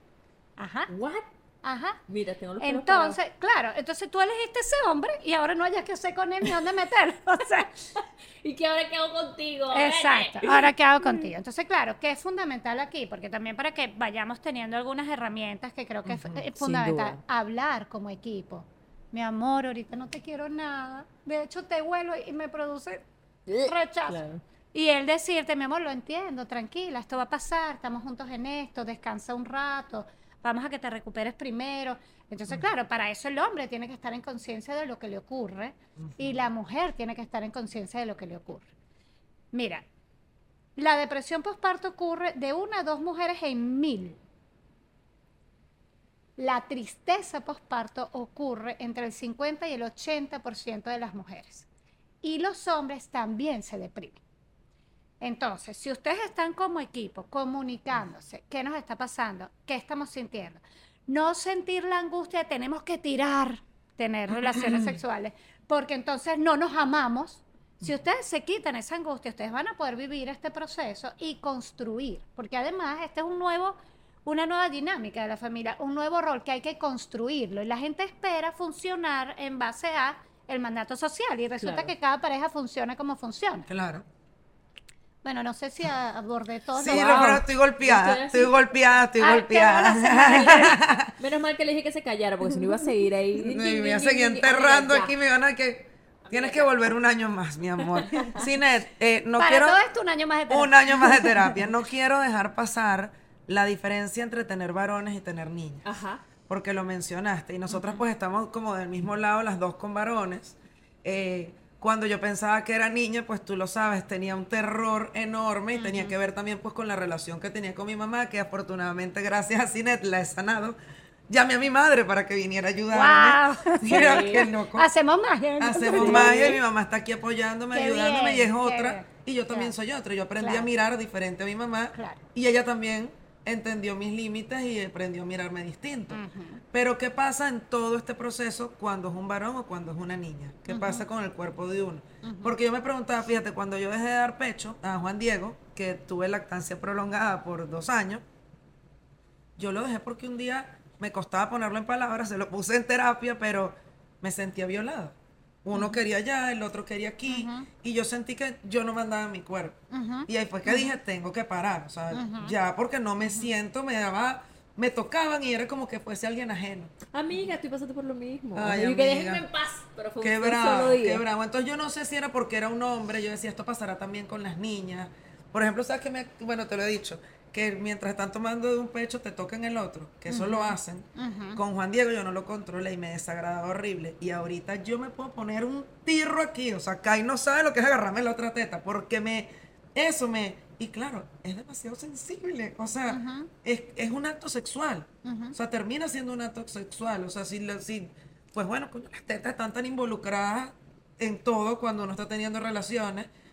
Ajá, ¿What? ajá. Mira, tengo los pelos Entonces, claro, entonces tú elegiste ese hombre y ahora no hayas que hacer con él ni dónde meterlo. O sea, parados. ¿Y qué ahora qué hago contigo? exacto. Ahora, ¿qué hago contigo? Entonces, claro, ¿qué es fundamental aquí? Porque también para que vayamos teniendo algunas herramientas que creo que es, es fundamental. duda. Hablar como equipo. Mi amor, ahorita no te quiero nada. De hecho, te vuelo y me produce rechazo. Claro. Y él decirte, mi amor, lo entiendo, tranquila, esto va a pasar, estamos juntos en esto, descansa un rato, vamos a que te recuperes primero. Entonces, claro, para eso el hombre tiene que estar en conciencia de lo que le ocurre y la mujer tiene que estar en conciencia de lo que le ocurre. Mira, la depresión postparto ocurre de una a dos mujeres en mil. La tristeza postparto ocurre entre el cincuenta y el ochenta por ciento de las mujeres. Y los hombres también se deprimen. Entonces, si ustedes están como equipo comunicándose, ¿qué nos está pasando? ¿Qué estamos sintiendo? No sentir la angustia de tenemos que tirar, tener relaciones sexuales, porque entonces no nos amamos. Si ustedes se quitan esa angustia, ustedes van a poder vivir este proceso y construir, porque además este es un nuevo, una nueva dinámica de la familia, un nuevo rol que hay que construirlo y la gente espera funcionar en base a el mandato social y resulta Claro. que cada pareja funciona como funciona. Claro. Bueno, no sé si a- abordé todo. Sí, lo- no, pero estoy golpeada. Yo estoy Estoy, así. golpeada, estoy Ah, golpeada. Menos mal que le dije que se callara, porque si no iba a seguir ahí. No, y me iba a seguir enterrando aquí, me van a que. Tienes que volver un año más, mi amor. Cinet, eh, no Para quiero. todo esto un año más de terapia. Un año más de terapia. No quiero dejar pasar la diferencia entre tener varones y tener niñas. Ajá. Porque lo mencionaste. Y nosotras pues estamos como del mismo lado, las dos con varones. Eh, cuando yo pensaba que era niña, pues tú lo sabes, tenía un terror enorme y tenía que ver también pues con la relación que tenía con mi mamá, que afortunadamente gracias a Cinet la he sanado. Llamé a mi madre para que viniera a ayudarme. Wow. Mira Sí. qué loco. Hacemos magia. Hacemos magia y mi mamá está aquí apoyándome, Qué ayudándome bien, y es qué otra. bien. Y yo también Claro. soy otra. Yo aprendí Claro. a mirar diferente a mi mamá Claro. y ella también entendió mis límites y aprendió a mirarme distinto. Pero ¿qué pasa en todo este proceso cuando es un varón o cuando es una niña? ¿Qué pasa con el cuerpo de uno? Porque yo me preguntaba, fíjate, cuando yo dejé de dar pecho a Juan Diego, que tuve lactancia prolongada por dos años, yo lo dejé porque un día me costaba ponerlo en palabras, se lo puse en terapia, pero me sentía violada. Uno quería allá, el otro quería aquí, y yo sentí que yo no mandaba en mi cuerpo. Y ahí fue que dije, tengo que parar, o sea, ya porque no me siento, me daba, me tocaban y era como que fuese alguien ajeno. Amiga, estoy pasando por lo mismo. Ay, Yo que amiga. déjenme en paz, pero fue Qué un, un bravo, solo día. qué bravo. Entonces yo no sé si era porque era un hombre, yo decía, esto pasará también con las niñas. Por ejemplo, ¿sabes qué me, bueno, te lo he dicho, que mientras están tomando de un pecho te tocan el otro, que eso lo hacen. Con Juan Diego yo no lo controlé y me desagradaba horrible. Y ahorita yo me puedo poner un tirro aquí, o sea, Kai no sabe lo que es agarrarme la otra teta, porque me, eso me, y claro, es demasiado sensible, o sea, es, es un acto sexual, o sea, termina siendo un acto sexual, o sea, si, la- si pues bueno, coño, las tetas están tan involucradas en todo cuando uno está teniendo relaciones,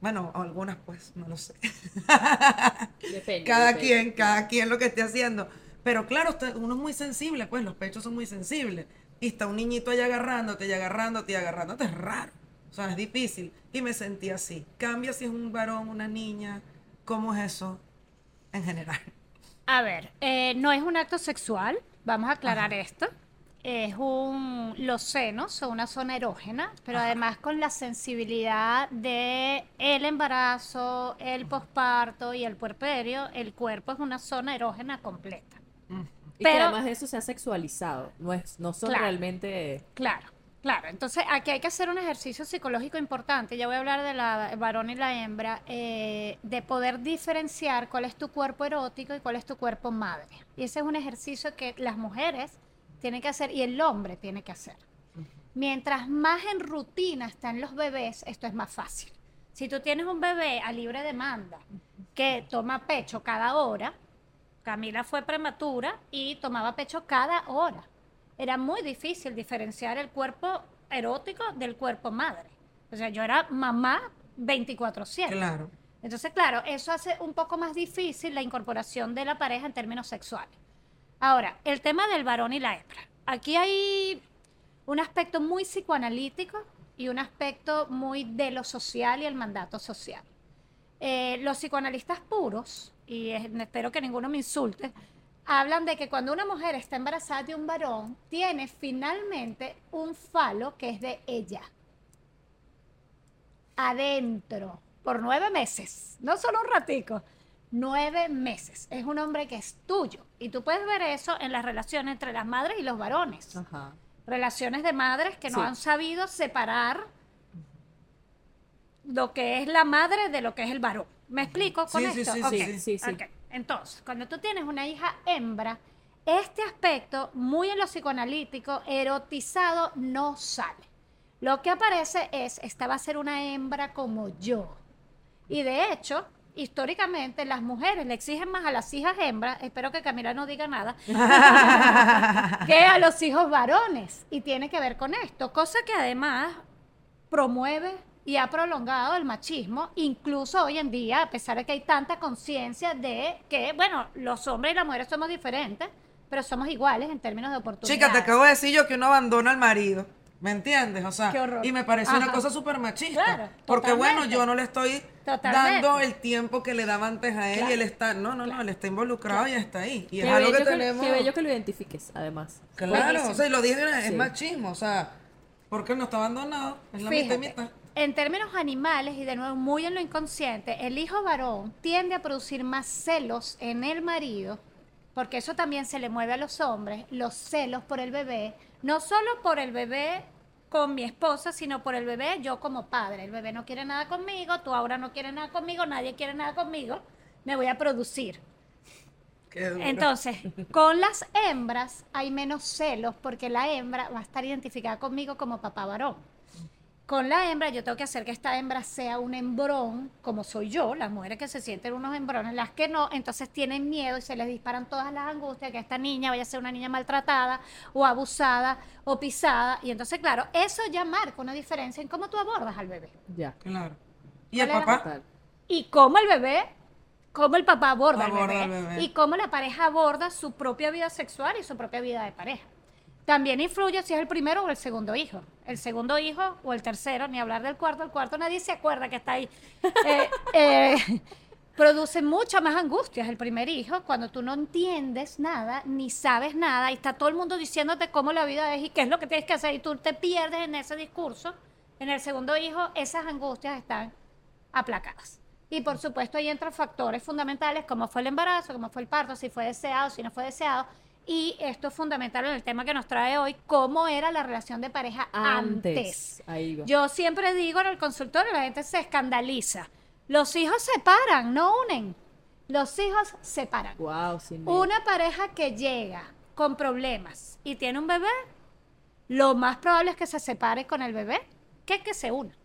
Bueno, algunas pues, no lo sé. Depende. Cada depende. quien, cada quien lo que esté haciendo. Pero claro, usted- uno es muy sensible, pues los pechos son muy sensibles. Y está un niñito allá agarrándote y agarrándote y agarrándote, es raro. O sea, es difícil. Y me sentí así. Cambia si es un varón, una niña. ¿Cómo es eso en general? A ver, eh, no es un acto sexual, vamos a aclarar esto. Es un, los senos son una zona erógena, pero además con la sensibilidad de el embarazo, el posparto y el puerperio, el cuerpo es una zona erógena completa. Y que Pero- además eso se ha sexualizado. No, es, no son Claro. realmente. Claro, claro. Entonces aquí hay que hacer un ejercicio psicológico importante. Ya voy a hablar de la el varón y la hembra, eh, de poder diferenciar cuál es tu cuerpo erótico y cuál es tu cuerpo madre. Y ese es un ejercicio que las mujeres tienen que hacer y el hombre tiene que hacer. Mientras más en rutina están los bebés, esto es más fácil. Si tú tienes un bebé a libre demanda que toma pecho cada hora, Camila fue prematura y tomaba pecho cada hora. Era muy difícil diferenciar el cuerpo erótico del cuerpo madre. O sea, yo era mamá veinticuatro siete. Claro. Entonces, claro, eso hace un poco más difícil la incorporación de la pareja en términos sexuales. Ahora, el tema del varón y la hembra. Aquí hay un aspecto muy psicoanalítico y un aspecto muy de lo social y el mandato social. Eh, los psicoanalistas puros, y es- espero que ninguno me insulte, hablan de que cuando una mujer está embarazada de un varón, tiene finalmente un falo que es de ella. Adentro, por nueve meses, no solo un ratico, nueve meses. Es un hombre que es tuyo. Y tú puedes ver eso en las relaciones entre las madres y los varones. Ajá. Relaciones de madres que no Sí. han sabido separar lo que es la madre de lo que es el varón. ¿Me explico con Sí, sí, esto? sí, Ok, sí, sí, sí. ok. Entonces, cuando tú tienes una hija hembra, este aspecto, muy en lo psicoanalítico, erotizado, no sale. Lo que aparece es, esta va a ser una hembra como yo. Y de hecho, históricamente, las mujeres le exigen más a las hijas hembras, espero que Camila no diga nada, que a los hijos varones. Y tiene que ver con esto, cosa que además promueve y ha prolongado el machismo, incluso hoy en día, a pesar de que hay tanta conciencia de que, bueno, los hombres y las mujeres somos diferentes, pero somos iguales en términos de oportunidades. Chica, te acabo de decir yo que uno abandona al marido. ¿Me entiendes? O sea, Qué horror. y me parece una Ajá. cosa súper machista. Claro, porque bueno, totalmente. yo no le estoy Totalmente. dando el tiempo que le daba antes a él Claro. y él está, no, no, no, él está involucrado y está ahí. Y es Qué algo bello que que, tenemos. qué bello que lo identifiques, además. Claro, Buenísimo. o sea, y lo dije, de una vez, es Sí. machismo, o sea, porque no está abandonado, es la mitad y Fíjate, mitad. en términos animales y de nuevo muy en lo inconsciente, el hijo varón tiende a producir más celos en el marido, porque eso también se le mueve a los hombres, los celos por el bebé, no solo por el bebé con mi esposa, sino por el bebé yo como padre. El bebé no quiere nada conmigo, tú ahora no quieres nada conmigo, nadie quiere nada conmigo, me voy a producir. Qué duro. Entonces, con las hembras hay menos celos porque la hembra va a estar identificada conmigo como papá varón. Con la hembra yo tengo que hacer que esta hembra sea un hembrón, como soy yo, las mujeres que se sienten unos hembrones, las que no, entonces tienen miedo y se les disparan todas las angustias, que esta niña vaya a ser una niña maltratada o abusada o pisada. Y entonces, claro, eso ya marca una diferencia en cómo tú abordas al bebé. Ya. Claro. ¿Y el ¿Cuál era? papá? Total. Y cómo el bebé, cómo el papá aborda, al, Aborda bebé, al bebé. y cómo la pareja aborda su propia vida sexual y su propia vida de pareja. También influye si es el primero o el segundo hijo. El segundo hijo o el tercero, ni hablar del cuarto. El cuarto nadie se acuerda que está ahí. Eh, eh, produce mucha más angustias el primer hijo cuando tú no entiendes nada, ni sabes nada, y está todo el mundo diciéndote cómo la vida es y qué es lo que tienes que hacer, y tú te pierdes en ese discurso. En el segundo hijo, esas angustias están aplacadas. Y por supuesto ahí entran factores fundamentales como fue el embarazo, como fue el parto, si fue deseado, si no fue deseado. Y esto es fundamental en el tema que nos trae hoy, cómo era la relación de pareja antes. Antes. Ahí va. Yo siempre digo en el consultorio, la gente se escandaliza. Los hijos separan, no unen. Los hijos separan. Wow, sin Una pareja que llega con problemas y tiene un bebé, lo más probable es que se separe con el bebé que que se una.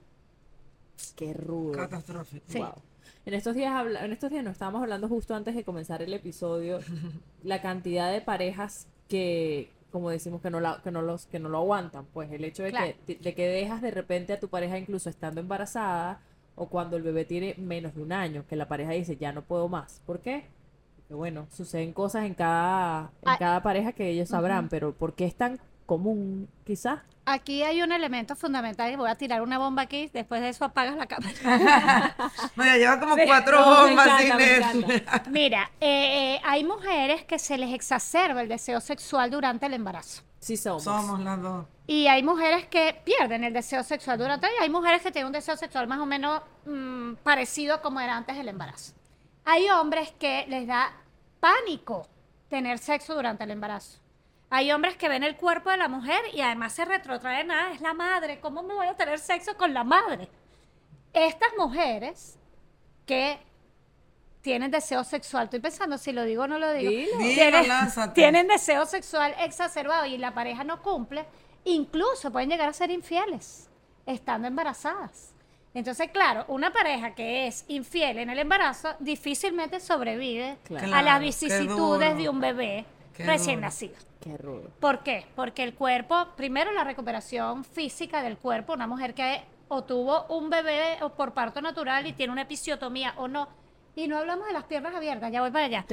Qué rudo. Catastrófico. Sí. Wow. En estos días habla- en estos días nos estábamos hablando justo antes de comenzar el episodio la cantidad de parejas que como decimos que no la, que no los que no lo aguantan, pues el hecho de Claro. que de que dejas de repente a tu pareja incluso estando embarazada o cuando el bebé tiene menos de un año, que la pareja dice, ya no puedo más. ¿Por qué? Porque bueno, suceden cosas en cada, en Ah, cada pareja que ellos sabrán, pero ¿por qué es tan común, quizás? Aquí hay un elemento fundamental y voy a tirar una bomba aquí, después de eso apagas la cámara. No, ya lleva como cuatro No, me bombas, encanta, me Inés. encanta. Mira, eh, eh, hay mujeres que se les exacerba el deseo sexual durante el embarazo. Sí somos. Somos las dos. Y hay mujeres que pierden el deseo sexual durante, y hay mujeres que tienen un deseo sexual más o menos mm, parecido a como era antes del embarazo. Hay hombres que les da pánico tener sexo durante el embarazo. Hay hombres que ven el cuerpo de la mujer y además se retrotraen a, es la madre, ¿cómo me voy a tener sexo con la madre? Estas mujeres que tienen deseo sexual, estoy pensando si lo digo o no lo digo, Dilo. Dilo, tienen, lánzate. tienen deseo sexual exacerbado y la pareja no cumple, incluso pueden llegar a ser infieles estando embarazadas. Entonces, claro, una pareja que es infiel en el embarazo difícilmente sobrevive Claro. a Claro, las qué vicisitudes duro. de un bebé Qué recién duro. nacido. Qué rudo. ¿Por qué? Porque el cuerpo, primero la recuperación física del cuerpo, una mujer que o tuvo un bebé o por parto natural y tiene una episiotomía o no, y no hablamos de las piernas abiertas, ya voy para allá.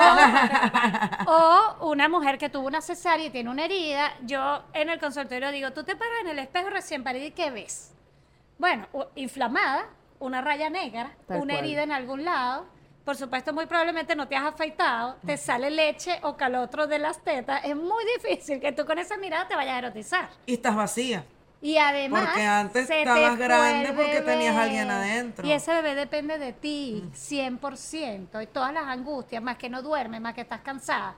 Ya, O una mujer que tuvo una cesárea y tiene una herida, yo en el consultorio digo, tú te paras en el espejo recién parida y ¿qué ves? Bueno, u- inflamada, una raya negra, Tal una cual. herida en algún lado. Por supuesto, muy probablemente no te has afeitado, te sale leche o calotro de las tetas. Es muy difícil que tú con esa mirada te vayas a erotizar. Y estás vacía. Y además, Porque antes se te estabas fue grande el porque tenías bebé. alguien adentro. Y ese bebé depende de ti, cien por ciento. Y todas las angustias, más que no duermes, más que estás cansada.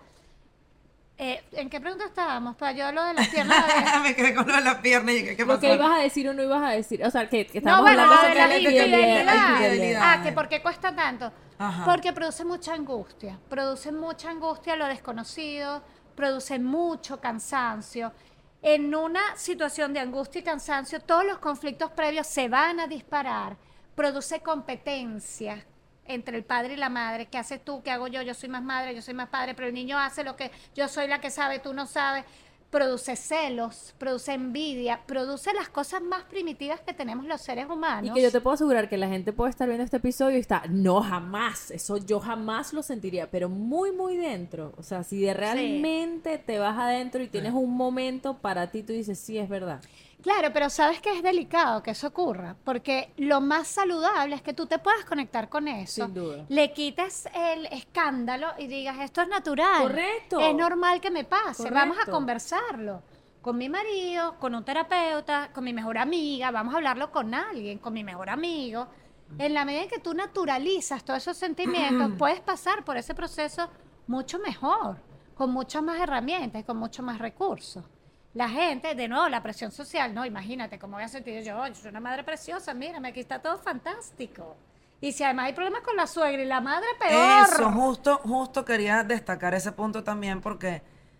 Eh, ¿En qué pregunta estábamos? Para yo lo de las piernas abiertas. Me quedé con lo de las piernas y dije, ¿qué Lo pasó? que ibas a decir o no ibas a decir. O sea, que, que No, estábamos bueno, hablando lo de sobre la la infidelidad. infidelidad. infidelidad. Ah, que por qué cuesta tanto. Ajá. Porque produce mucha angustia. Produce mucha angustia lo desconocido, produce mucho cansancio. En una situación de angustia y cansancio, todos los conflictos previos se van a disparar. Produce competencia entre el padre y la madre. ¿Qué haces tú? ¿Qué hago yo? Yo soy más madre, yo soy más padre, pero el niño hace lo que yo soy la que sabe, tú no sabes. Produce celos, produce envidia, produce las cosas más primitivas que tenemos los seres humanos. Y que yo te puedo asegurar que la gente puede estar viendo este episodio y está, no, jamás, eso yo jamás lo sentiría, pero muy, muy dentro. O sea, si de realmente te vas adentro y tienes un momento para ti, tú dices, sí, es verdad. Claro, pero sabes que es delicado que eso ocurra, porque lo más saludable es que tú te puedas conectar con eso, Sin duda. le quites el escándalo y digas, esto es natural, Correcto. es normal que me pase, vamos a Correcto. conversarlo con mi marido, con un terapeuta, con mi mejor amiga, vamos a hablarlo con alguien, con mi mejor amigo. En la medida en que tú naturalizas todos esos sentimientos, puedes pasar por ese proceso mucho mejor, con muchas más herramientas y con mucho más recursos. La gente, de nuevo, la presión social, no, imagínate cómo voy a sentir yo, yo soy una madre preciosa, mírame, aquí está todo fantástico. Y si además hay problemas con la suegra y la madre, peor. Eso, justo, justo quería destacar ese punto también porque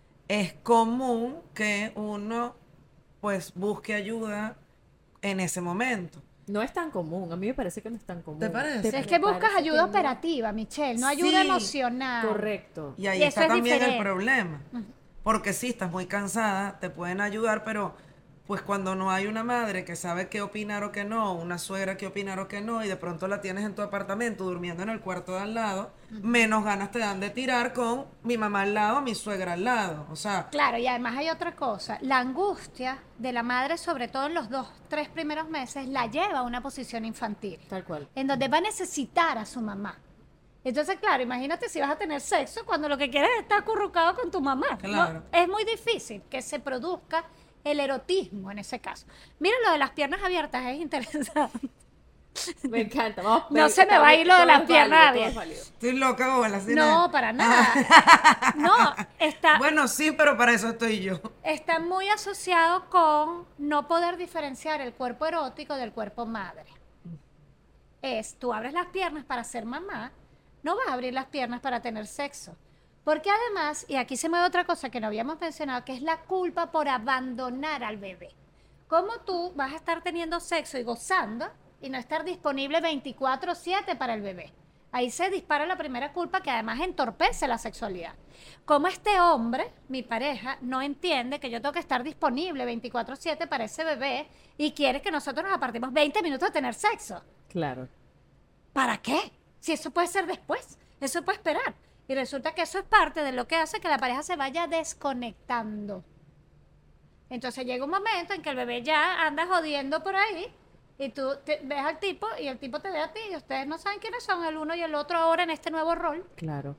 es común que uno pues busque ayuda en ese momento. No es tan común, a mí me parece que no es tan común. ¿Te parece? Es me que buscas parece ayuda que no. operativa, Michelle, no ayuda Sí, emocional. Correcto. Y ahí Y eso está es también diferente. el problema. Porque si estás muy cansada, te pueden ayudar, pero pues cuando no hay una madre que sabe qué opinar o qué no, una suegra que opinar o qué no, y de pronto la tienes en tu apartamento durmiendo en el cuarto de al lado, menos ganas te dan de tirar con mi mamá al lado, mi suegra al lado. O sea, Claro, y además hay otra cosa, la angustia de la madre, sobre todo en los dos, tres primeros meses, la lleva a una posición infantil, Tal cual. en donde va a necesitar a su mamá. Entonces, claro, imagínate si vas a tener sexo cuando lo que quieres es estar acurrucado con tu mamá. ¿no? Claro. Es muy difícil que se produzca el erotismo en ese caso. Mira, lo de las piernas abiertas es interesante. Me encanta. Vamos, No se me va a ir lo de todo las es piernas válido, todo es abiertas. válido. estoy loca, bola. ¿sí, No, Ned? para nada. No, está, Bueno, sí, pero para eso estoy yo. está muy asociado con no poder diferenciar el cuerpo erótico del cuerpo madre. Es, tú abres las piernas para ser mamá, no vas a abrir las piernas para tener sexo. Porque además, y aquí se mueve otra cosa que no habíamos mencionado, que es la culpa por abandonar al bebé. ¿Cómo tú vas a estar teniendo sexo y gozando y no estar disponible veinticuatro siete para el bebé? Ahí se dispara la primera culpa que además entorpece la sexualidad. Como este hombre, mi pareja, no entiende que yo tengo que estar disponible veinticuatro siete para ese bebé y quiere que nosotros nos apartemos veinte minutos de tener sexo. Claro. ¿Para qué? Si eso puede ser después, eso puede esperar. Y resulta que eso es parte de lo que hace que la pareja se vaya desconectando. Entonces llega un momento en que el bebé ya anda jodiendo por ahí y tú te- ves al tipo y el tipo te ve a ti y ustedes no saben quiénes son el uno y el otro ahora en este nuevo rol. Claro.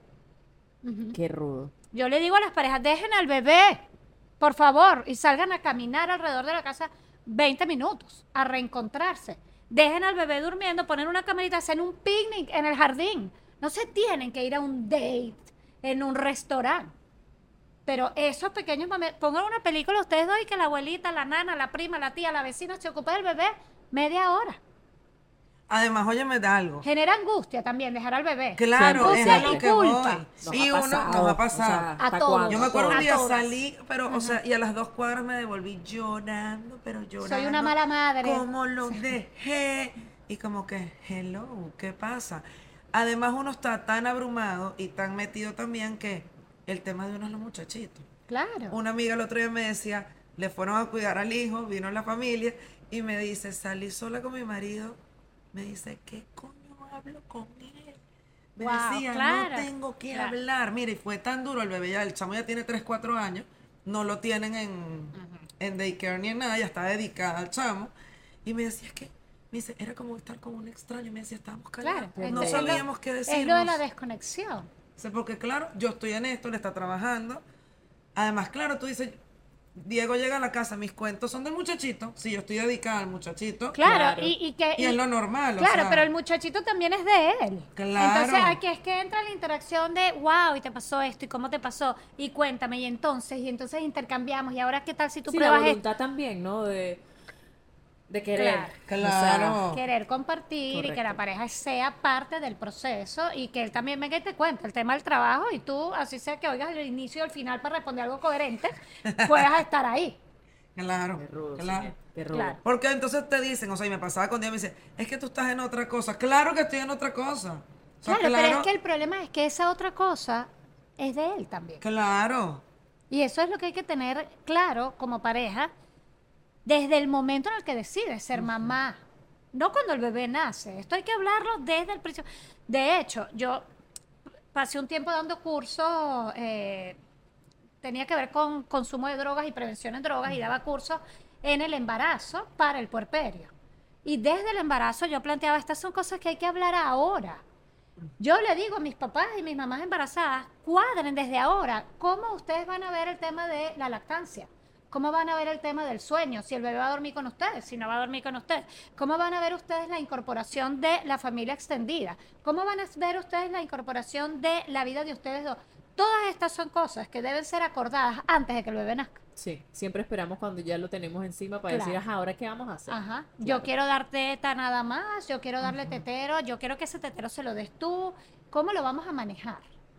Qué rudo. Yo le digo a las parejas, dejen al bebé, por favor, y salgan a caminar alrededor de la casa veinte minutos, a reencontrarse. Dejen al bebé durmiendo, poner una camarita, hacer un picnic en el jardín. No se tienen que ir a un date en un restaurante. Pero esos pequeños momentos, pongan una película ustedes dos y que la abuelita, la nana, la prima, la tía, la vecina se ocupe del bebé media hora. Además, óyeme de algo. Genera angustia también dejar al bebé. Claro, es Angustia a lo y que culpa. voy. Nos Y ha uno pasado, nos ha o sea, pasado. A ¿hasta todos. cuándo? Yo me acuerdo un A día todas. salí, pero, o sea, y a las dos cuadras me devolví llorando, pero llorando. Soy una mala madre. ¿Cómo lo dejé? Y como que, hello, ¿qué pasa? Además, uno está tan abrumado y tan metido también que el tema de uno es los muchachitos. Claro. Una amiga el otro día me decía, le fueron a cuidar al hijo, vino la familia, y me dice, salí sola con mi marido. Me dice, ¿qué coño hablo con él? Me Wow, decía, claro, no tengo que claro. hablar. Mire, y fue tan duro el bebé, ya el chamo ya tiene tres, cuatro años, no lo tienen en, en daycare ni en nada, ya está dedicada al chamo. Y me decía, es que, me dice, era como estar con un extraño. Me decía, estábamos callados, Claro. no es lo- sabíamos qué decirnos. Es lo de la desconexión. O sea, porque claro, yo estoy en esto, le está trabajando. Además, claro, tú dices, Diego llega a la casa, mis cuentos son del muchachito. Si yo estoy dedicada al muchachito. Claro, Claro. Y, y que... Y es lo normal, o Claro, sea. pero el muchachito también es de él. Claro. Entonces aquí es que entra la interacción de, wow, y te pasó esto, y cómo te pasó, y cuéntame, y entonces, y entonces intercambiamos, y ahora qué tal si tú Sí, la pruebas esto. voluntad también, ¿no? De, de querer. Claro. Querer compartir y que la Correcto. pareja sea parte del proceso y que él también venga y te cuente el tema del trabajo y tú, así sea que oigas el inicio y el final para responder algo coherente, puedas estar ahí. Claro. Qué rudo, claro. sí, qué rudo. Claro. Porque entonces te dicen, o sea, y me pasaba con Diego, me dice, es que tú estás en otra cosa. Claro que estoy en otra cosa. O sea, Claro, pero es que el problema es que esa otra cosa es de él también. Claro. Y eso es lo que hay que tener claro como pareja desde el momento en el que decides ser mamá, no cuando el bebé nace. Esto hay que hablarlo desde el principio. De hecho, yo pasé un tiempo dando cursos, eh, tenía que ver con consumo de drogas y prevención en drogas y daba cursos en el embarazo para el puerperio. Y desde el embarazo yo planteaba, estas son cosas que hay que hablar ahora. Yo le digo a mis papás y mis mamás embarazadas, cuadren desde ahora cómo ustedes van a ver el tema de la lactancia, cómo van a ver el tema del sueño, si el bebé va a dormir con ustedes, si no va a dormir con ustedes, cómo van a ver ustedes la incorporación de la familia extendida, cómo van a ver ustedes la incorporación de la vida de ustedes dos. Todas estas son cosas que deben ser acordadas antes de que el bebé nazca. Sí, siempre esperamos cuando ya lo tenemos encima para Claro. decir, ajá, ¿ahora qué vamos a hacer? Ajá. Yo Claro. quiero dar teta nada más, yo quiero darle tetero, yo quiero que ese tetero se lo des tú. ¿Cómo lo vamos a manejar?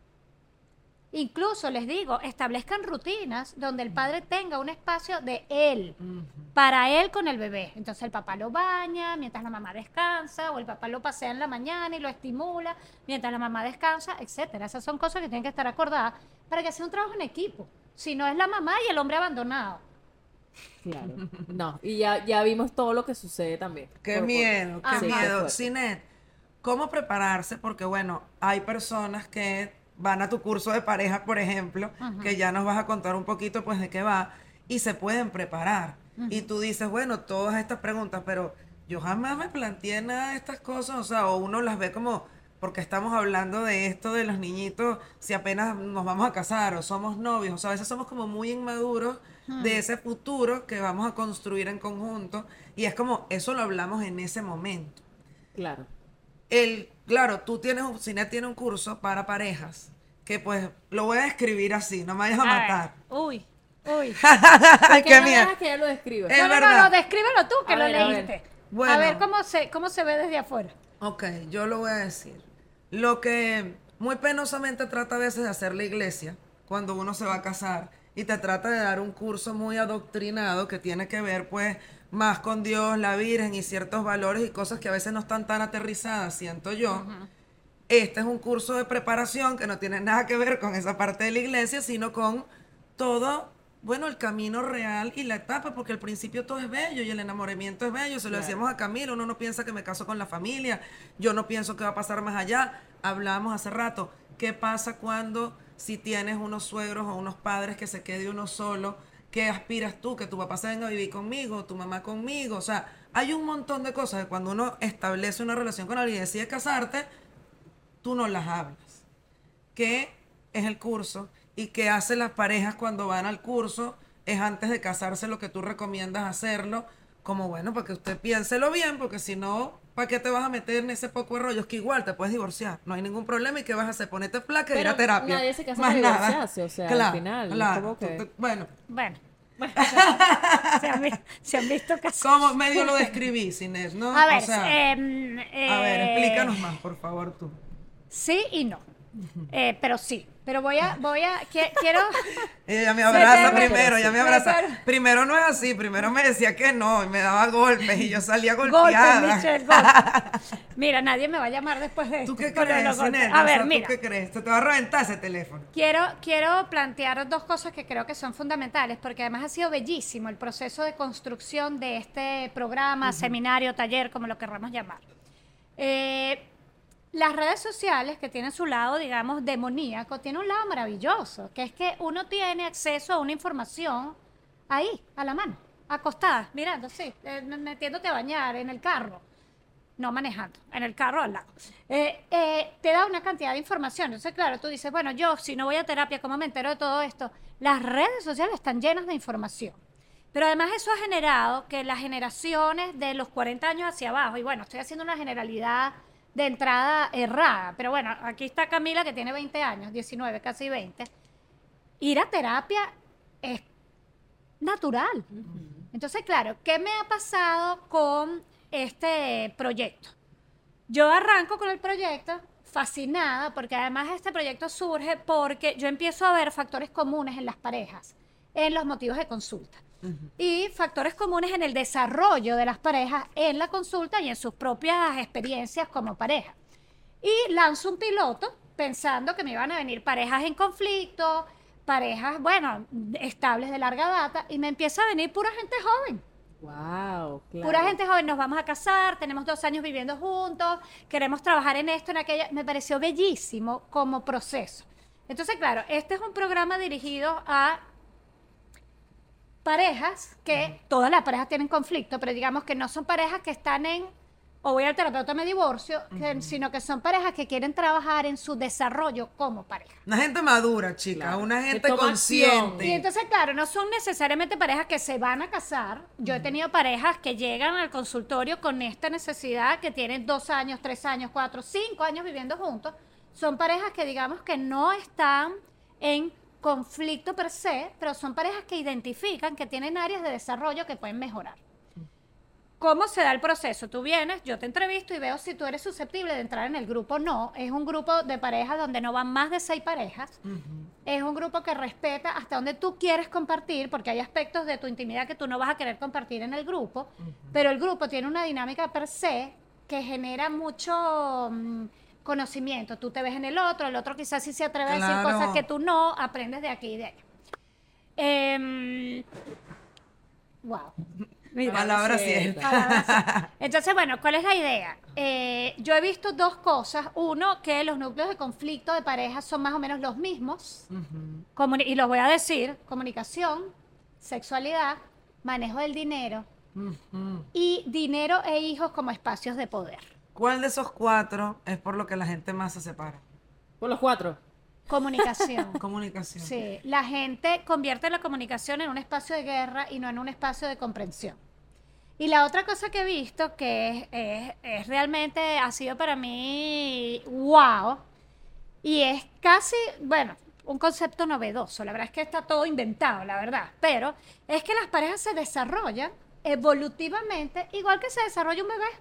Incluso les digo, establezcan rutinas donde el padre tenga un espacio de él, para él con el bebé. Entonces el papá lo baña mientras la mamá descansa, o el papá lo pasea en la mañana y lo estimula mientras la mamá descansa, etcétera. Esas son cosas que tienen que estar acordadas para que sea un trabajo en equipo. Si no es la mamá y el hombre abandonado. Claro. No, y ya, ya vimos todo lo que sucede también. Qué Por- por- miedo, qué Ajá. Sí, qué miedo. fuerte. Cinet, ¿cómo prepararse? Porque bueno, hay personas que van a tu curso de pareja, por ejemplo, que ya nos vas a contar un poquito pues de qué va, y se pueden preparar. Y tú dices, bueno, todas estas preguntas, pero yo jamás me planteé nada de estas cosas, o sea, o uno las ve como, porque estamos hablando de esto de los niñitos, si apenas nos vamos a casar o somos novios, o sea, a veces somos como muy inmaduros de ese futuro que vamos a construir en conjunto, y es como, eso lo hablamos en ese momento. Claro. El, claro, tú tienes un, Cinet tiene un curso para parejas, que pues, lo voy a describir así, no me vayas a A ver, matar. Uy, uy. Ay, ¿Qué qué no miedo. dejas que ella lo describa? Es no, no, verdad. no, no, descríbelo tú que A lo ver, a ver. leíste. Bueno. A ver cómo se, cómo se ve desde afuera. Ok, yo lo voy a decir. Lo que muy penosamente trata a veces de hacer la iglesia cuando uno se va a casar y te trata de dar un curso muy adoctrinado que tiene que ver pues más con Dios, la Virgen y ciertos valores y cosas que a veces no están tan aterrizadas, siento yo. Este es un curso de preparación que no tiene nada que ver con esa parte de la iglesia, sino con todo bueno, el camino real y la etapa, porque al principio todo es bello y el enamoramiento es bello. Se lo decíamos a Camilo, uno no piensa que me caso con la familia, yo no pienso que va a pasar más allá. Hablamos hace rato, ¿qué pasa cuando si tienes unos suegros o unos padres que se quede uno solo? ¿Qué aspiras tú? Que tu papá se venga a vivir conmigo, tu mamá conmigo. O sea, hay un montón de cosas que cuando uno establece una relación con alguien y decide casarte, tú no las hablas. ¿Qué es el curso? Y qué hacen las parejas cuando van al curso es antes de casarse lo que tú recomiendas hacerlo, como bueno, para que usted piénselo bien, porque si no, ¿para qué te vas a meter en ese poco de rollos? Que igual te puedes divorciar, no hay ningún problema. ¿Y qué vas a hacer? Ponerte placa y ir a terapia. Nadie se casa Más para nada. divorciarse, o sea, Claro, al final. claro. ¿cómo que? Tú te- bueno, Bueno. se, han, vi- se han visto casos. ¿cómo medio lo describí, Inés? ¿No? A ver, O sea, em, a ver, eh, explícanos más, por favor, tú. Sí y no. Eh, pero sí. Pero voy a, voy a, qui- quiero. Ella me abraza te- primero, ella me abraza. se te- Primero no es así, primero me decía que no y me daba golpes y yo salía Golpe, golpeada. Michelle, golpe. Mira, nadie me va a llamar después de esto. ¿Tú qué por crees, los golpes. Inés? A O sea, ver, ¿tú mira. qué crees? Se te va a reventar ese teléfono. Quiero, quiero plantear dos cosas que creo que son fundamentales, porque además ha sido bellísimo el proceso de construcción de este programa, seminario, taller, como lo querramos llamar. Eh, las redes sociales, que tienen su lado, digamos, demoníaco, tienen un lado maravilloso, que es que uno tiene acceso a una información ahí, a la mano, acostada, mirando, sí, eh, metiéndote a bañar en el carro. No manejando, en el carro al lado. Eh, eh, te da una cantidad de información. Entonces, claro, tú dices, bueno, yo si no voy a terapia, ¿cómo me entero de todo esto? Las redes sociales están llenas de información. Pero además eso ha generado que las generaciones de los cuarenta años hacia abajo, y bueno, estoy haciendo una generalidad de entrada errada, pero bueno, aquí está Camila que tiene veinte años, diecinueve, casi veinte. Ir a terapia es natural. Entonces, claro, ¿qué me ha pasado con este proyecto? Yo arranco con el proyecto fascinada porque además este proyecto surge porque yo empiezo a ver factores comunes en las parejas, en los motivos de consulta. Y factores comunes en el desarrollo de las parejas en la consulta y en sus propias experiencias como pareja. Y lanzo un piloto pensando que me iban a venir parejas en conflicto, parejas, bueno, estables de larga data, y me empieza a venir pura gente joven. Wow, claro. Pura gente joven, nos vamos a casar, tenemos dos años viviendo juntos, queremos trabajar en esto, en aquello. Me pareció bellísimo como proceso. Entonces, claro, este es un programa dirigido a parejas que, todas las parejas tienen conflicto, pero digamos que no son parejas que están en, o voy al terapeuta, me divorcio, que- sino que son parejas que quieren trabajar en su desarrollo como pareja. Una gente madura, chica, Claro. una Que gente toma consciente. Y entonces, claro, no son necesariamente parejas que se van a casar. Yo he tenido parejas que llegan al consultorio con esta necesidad, que tienen dos años, tres años, cuatro, cinco años viviendo juntos. Son parejas que digamos que no están en conflicto per se, pero son parejas que identifican que tienen áreas de desarrollo que pueden mejorar. ¿Cómo se da el proceso? Tú vienes, yo te entrevisto y veo si tú eres susceptible de entrar en el grupo o no. Es un grupo de parejas donde no van más de seis parejas. Es un grupo que respeta hasta donde tú quieres compartir, porque hay aspectos de tu intimidad que tú no vas a querer compartir en el grupo, pero el grupo tiene una dinámica per se que genera mucho mm, conocimiento. Tú te ves en el otro, el otro quizás sí se atreve a decir Claro. cosas que tú no, aprendes de aquí y de allá. Em, wow. Mira. Palabra cierta. cierta. Palabras así. Entonces, bueno, ¿cuál es la idea? Eh, yo he visto dos cosas. Uno, que los núcleos de conflicto de pareja son más o menos los mismos. Comuni- y los voy a decir: comunicación, sexualidad, manejo del dinero y dinero e hijos como espacios de poder. ¿Cuál de esos cuatro es por lo que la gente más se separa? Por los cuatro. Comunicación. Comunicación. Sí, la gente convierte la comunicación en un espacio de guerra y no en un espacio de comprensión. Y la otra cosa que he visto que es, es- es realmente, ha sido para mí wow, y es casi, bueno, un concepto novedoso. La verdad es que está todo inventado, la verdad. Pero es que las parejas se desarrollan evolutivamente igual que se desarrolla un bebé.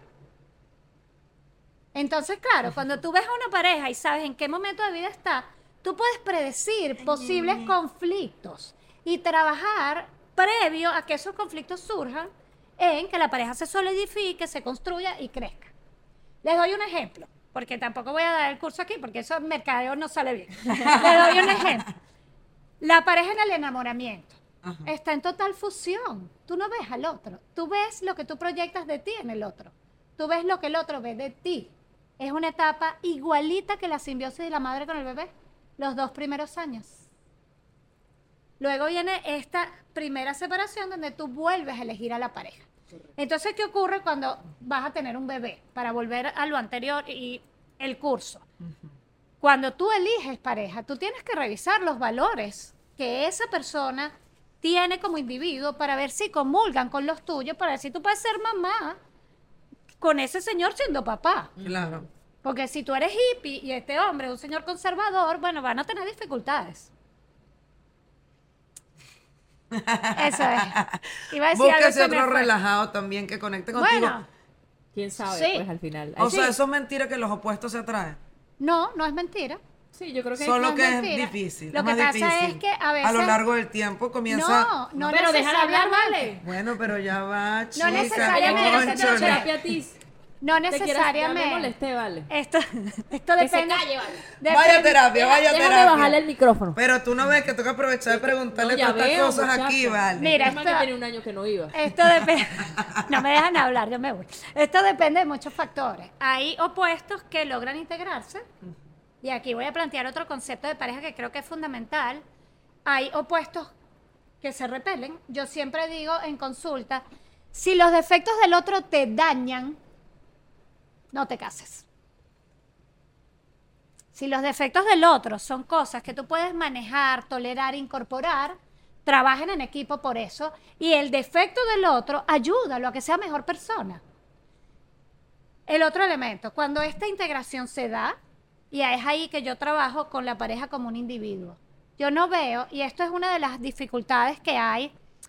Entonces, claro, cuando tú ves a una pareja y sabes en qué momento de vida está, tú puedes predecir posibles conflictos y trabajar previo a que esos conflictos surjan en que la pareja se solidifique, se construya y crezca. Les doy un ejemplo, porque tampoco voy a dar el curso aquí, porque eso en mercadeo no sale bien. Les doy un ejemplo. La pareja en el enamoramiento. Ajá. está en total fusión. Tú no ves al otro. Tú ves lo que tú proyectas de ti en el otro. Tú ves lo que el otro ve de ti. Es una etapa igualita que la simbiosis de la madre con el bebé, los dos primeros años. Luego viene esta primera separación donde tú vuelves a elegir a la pareja. Entonces, ¿qué ocurre cuando vas a tener un bebé? Para volver a lo anterior y el curso. Cuando tú eliges pareja, tú tienes que revisar los valores que esa persona tiene como individuo para ver si comulgan con los tuyos, para ver si tú puedes ser mamá con ese señor siendo papá. Claro. Porque si tú eres hippie y este hombre es un señor conservador, bueno, van a tener dificultades. Eso es. Iba a decir algo y Búsquese se me otro fue. relajado también que conecte contigo. Bueno, ¿Quién sabe? Sí. Pues al final. o Sí. sea, eso es mentira que los opuestos se atraen. no, no es mentira. Sí, yo creo que Solo no que es es mentira. difícil. Lo es que más pasa difícil. es que a A lo veces- largo del tiempo comienza. No, no Pero déjala hablar, necesariamente. vale. Bueno, pero ya va, chica. necesariamente, Ella quiere hacer cónchale. terapia a ti. No Te quieres- ya me necesariamente. molesté, vale. Esto, esto Que se depende. calle, vale. depende- Vaya terapia, vaya Déjame terapia. bajarle el micrófono. Pero tú no ves que tengo que aprovechar de preguntarle No, ya tantas veo, cosas muchacha. aquí, vale. Mira, Es más que esto- tenía un año que no iba. Esto depende. No me dejan hablar, yo me voy. Esto depende de muchos factores. Hay opuestos que logran integrarse. Y aquí voy a plantear otro concepto de pareja que creo que es fundamental. Hay opuestos que se repelen. Yo siempre digo en consulta, si los defectos del otro te dañan, no te cases. Si los defectos del otro son cosas que tú puedes manejar, tolerar, incorporar, trabajen en equipo por eso. Y el defecto del otro, ayúdalo a que sea mejor persona. El otro elemento, cuando esta integración se da, y es ahí que yo trabajo con la pareja como un individuo. Yo no veo, y esto es una de las dificultades que hay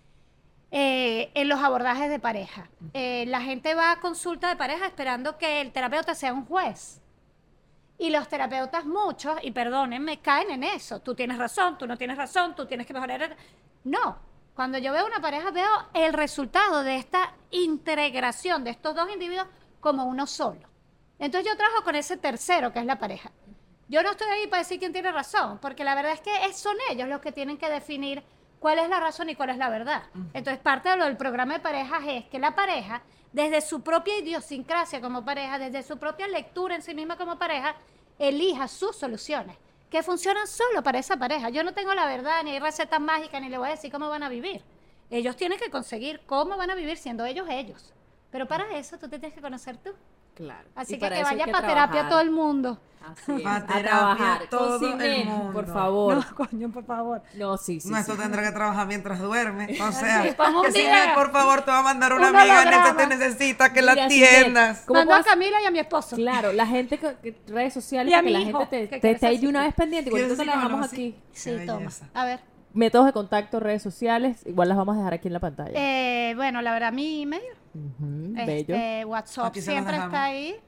eh, en los abordajes de pareja. Eh, la gente va a consulta de pareja esperando que el terapeuta sea un juez. Y los terapeutas muchos, y perdónenme, caen en eso. Tú tienes razón, tú no tienes razón, tú tienes que mejorar. No, cuando yo veo una pareja veo el resultado de esta integración de estos dos individuos como uno solo. Entonces yo trabajo con ese tercero que es la pareja. Yo no estoy ahí para decir quién tiene razón, porque la verdad es que es- son ellos los que tienen que definir cuál es la razón y cuál es la verdad. Entonces parte de lo del programa de parejas es que la pareja, desde su propia idiosincrasia como pareja, desde su propia lectura en sí misma como pareja, elija sus soluciones, que funcionan solo para esa pareja. Yo no tengo la verdad, ni hay recetas mágicas, ni le voy a decir cómo van a vivir. Ellos tienen que conseguir cómo van a vivir siendo ellos ellos. Pero para eso tú te tienes que conocer tú. Claro. Así Y que que eso hay vaya para terapia trabajar. todo el mundo. Así es. Pa' A terapia trabajar. todo Con el Cinet, mundo. por favor. No, coño, por favor. No, sí, sí. No, esto sí. tendrá que trabajar mientras duerme. O sea, Sí, pongo un que si video. me, por favor, te va a mandar una Un amiga, holograma. te necesita que Mira, la Cinet, atiendas. ¿cómo Mando a puedo- Camila y a mi esposo. Claro, la gente, que, que- redes sociales, Y a para que mi la hijo, gente que te, te quiere esté ahí ser de una vez pendiente. Igual ¿Quieres te la decir que dejamos hablamos aquí. Sí, Qué toma. belleza. A ver. Métodos de contacto, redes sociales, igual las vamos a dejar aquí en la pantalla. Eh, bueno, la verdad, mi email. Ujú, bello. Este, WhatsApp Aquí se los siempre dejamos. está ahí.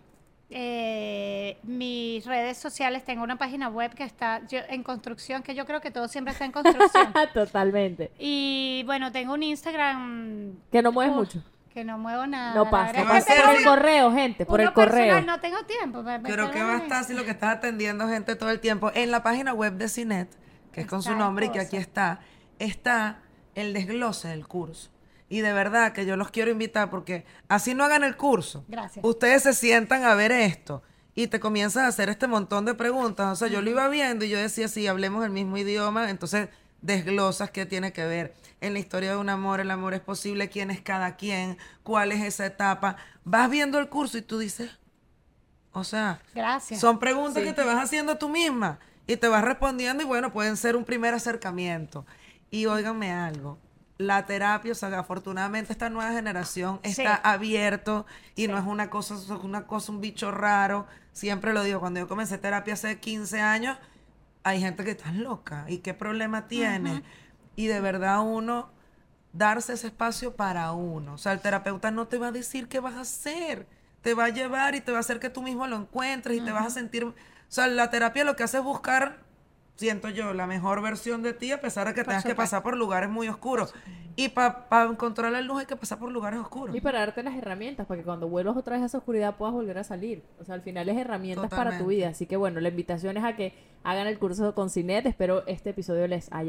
Eh, mis redes sociales, tengo una página web que está yo- en construcción, que yo creo que todo siempre está en construcción. Totalmente. Y bueno, tengo un Instagram Que no mueves Uf, mucho. que no muevo nada. No la pasa. verdad no es que pasa. tengo Por el uno- correo, gente, por uno el correo. personal, no tengo tiempo. para Pero meterlo ¿qué en va a el estar si lo que estás atendiendo gente todo el tiempo? En la página web de Cinet, que es con su Está nombre y que cosa. aquí está, está el desglose del curso. Y de verdad que yo los quiero invitar porque así no hagan el curso. Gracias. Ustedes se sientan a ver esto y te comienzas a hacer este montón de preguntas. O sea, yo lo iba viendo y yo decía, sí, hablemos el mismo idioma, entonces desglosas qué tiene que ver en la historia de un amor, el amor es posible, quién es cada quien, cuál es esa etapa. Vas viendo el curso y tú dices, o sea, Gracias. son preguntas Sí. que te vas haciendo tú misma y te vas respondiendo y bueno, pueden ser un primer acercamiento. Y óiganme algo, la terapia, o sea, afortunadamente esta nueva generación Sí. está abierto y no es una cosa, es una cosa, un bicho raro. Siempre lo digo, cuando yo comencé terapia hace quince años, hay gente que está loca y qué problema tiene. Y de verdad uno, darse ese espacio para uno. O sea, el terapeuta no te va a decir qué vas a hacer. Te va a llevar y te va a hacer que tú mismo lo encuentres y te vas a sentir... O sea, la terapia lo que hace es buscar, siento yo, la mejor versión de ti a pesar de que tengas que supuesto. pasar por lugares muy oscuros. Y para encontrar la luz hay que pasar por lugares oscuros. Y para darte las herramientas para que cuando vuelvas otra vez a esa oscuridad puedas volver a salir. O sea, al final es herramientas para tu Totalmente. vida. Así que bueno, la invitación es a que hagan el curso con Cinet. Espero este episodio les haya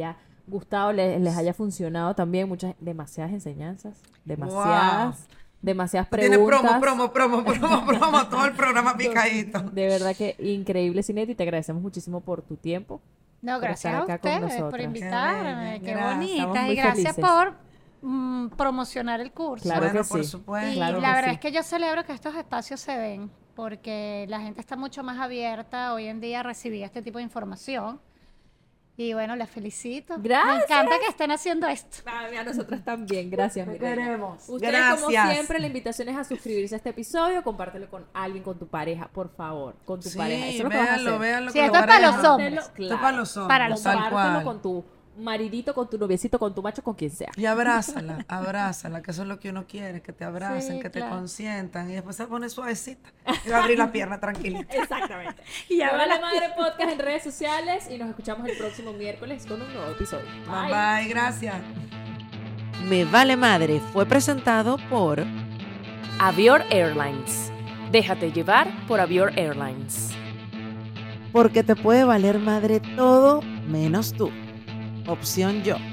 gustado, les, les haya funcionado también. Muchas, demasiadas enseñanzas, demasiadas, demasiadas Tiene preguntas. promo, promo, promo, promo, promo, todo el programa picadito. De verdad que increíble, Cinet, y te agradecemos muchísimo por tu tiempo. No, por gracias estar a acá con ustedes por nosotras. invitarme. Qué Qué, bella, gracias. Estamos bonita. muy Y gracias felices. por mm, promocionar el curso. Claro Bueno, que por sí. supuesto. Y Claro la que verdad sí. es que yo celebro que estos espacios se den, porque la gente está mucho más abierta hoy en día a recibir este tipo de información. Y bueno, les felicito. Gracias. Me encanta que estén haciendo esto. Ay, a nosotras también, gracias. mi reina. queremos. Ustedes, como Gracias. siempre, la invitación es a suscribirse a este episodio, compártelo con alguien, con tu pareja, por favor, con tu Sí, pareja. Eso es lo que vas a véanlo, hacer. véanlo. Sí, con esto la es para los pareja. hombres. Compártelo, Esto es para los hombres, Para los tal Compártelo cual. con tu maridito, con tu noviecito, con tu macho, con quien sea. Y abrázala, abrázala, que eso es lo que uno quiere, que te abracen, Sí, que te claro. consientan y después se pone suavecita y va a abrir la pierna tranquilita. Exactamente. Y Y ahora ahora la- Madre Podcast en redes sociales y nos escuchamos el próximo miércoles con un nuevo episodio. Bye bye, gracias. Me vale madre fue presentado por Avior Airlines. Déjate llevar por Avior Airlines. Porque te puede valer madre todo menos tú. Opción yo.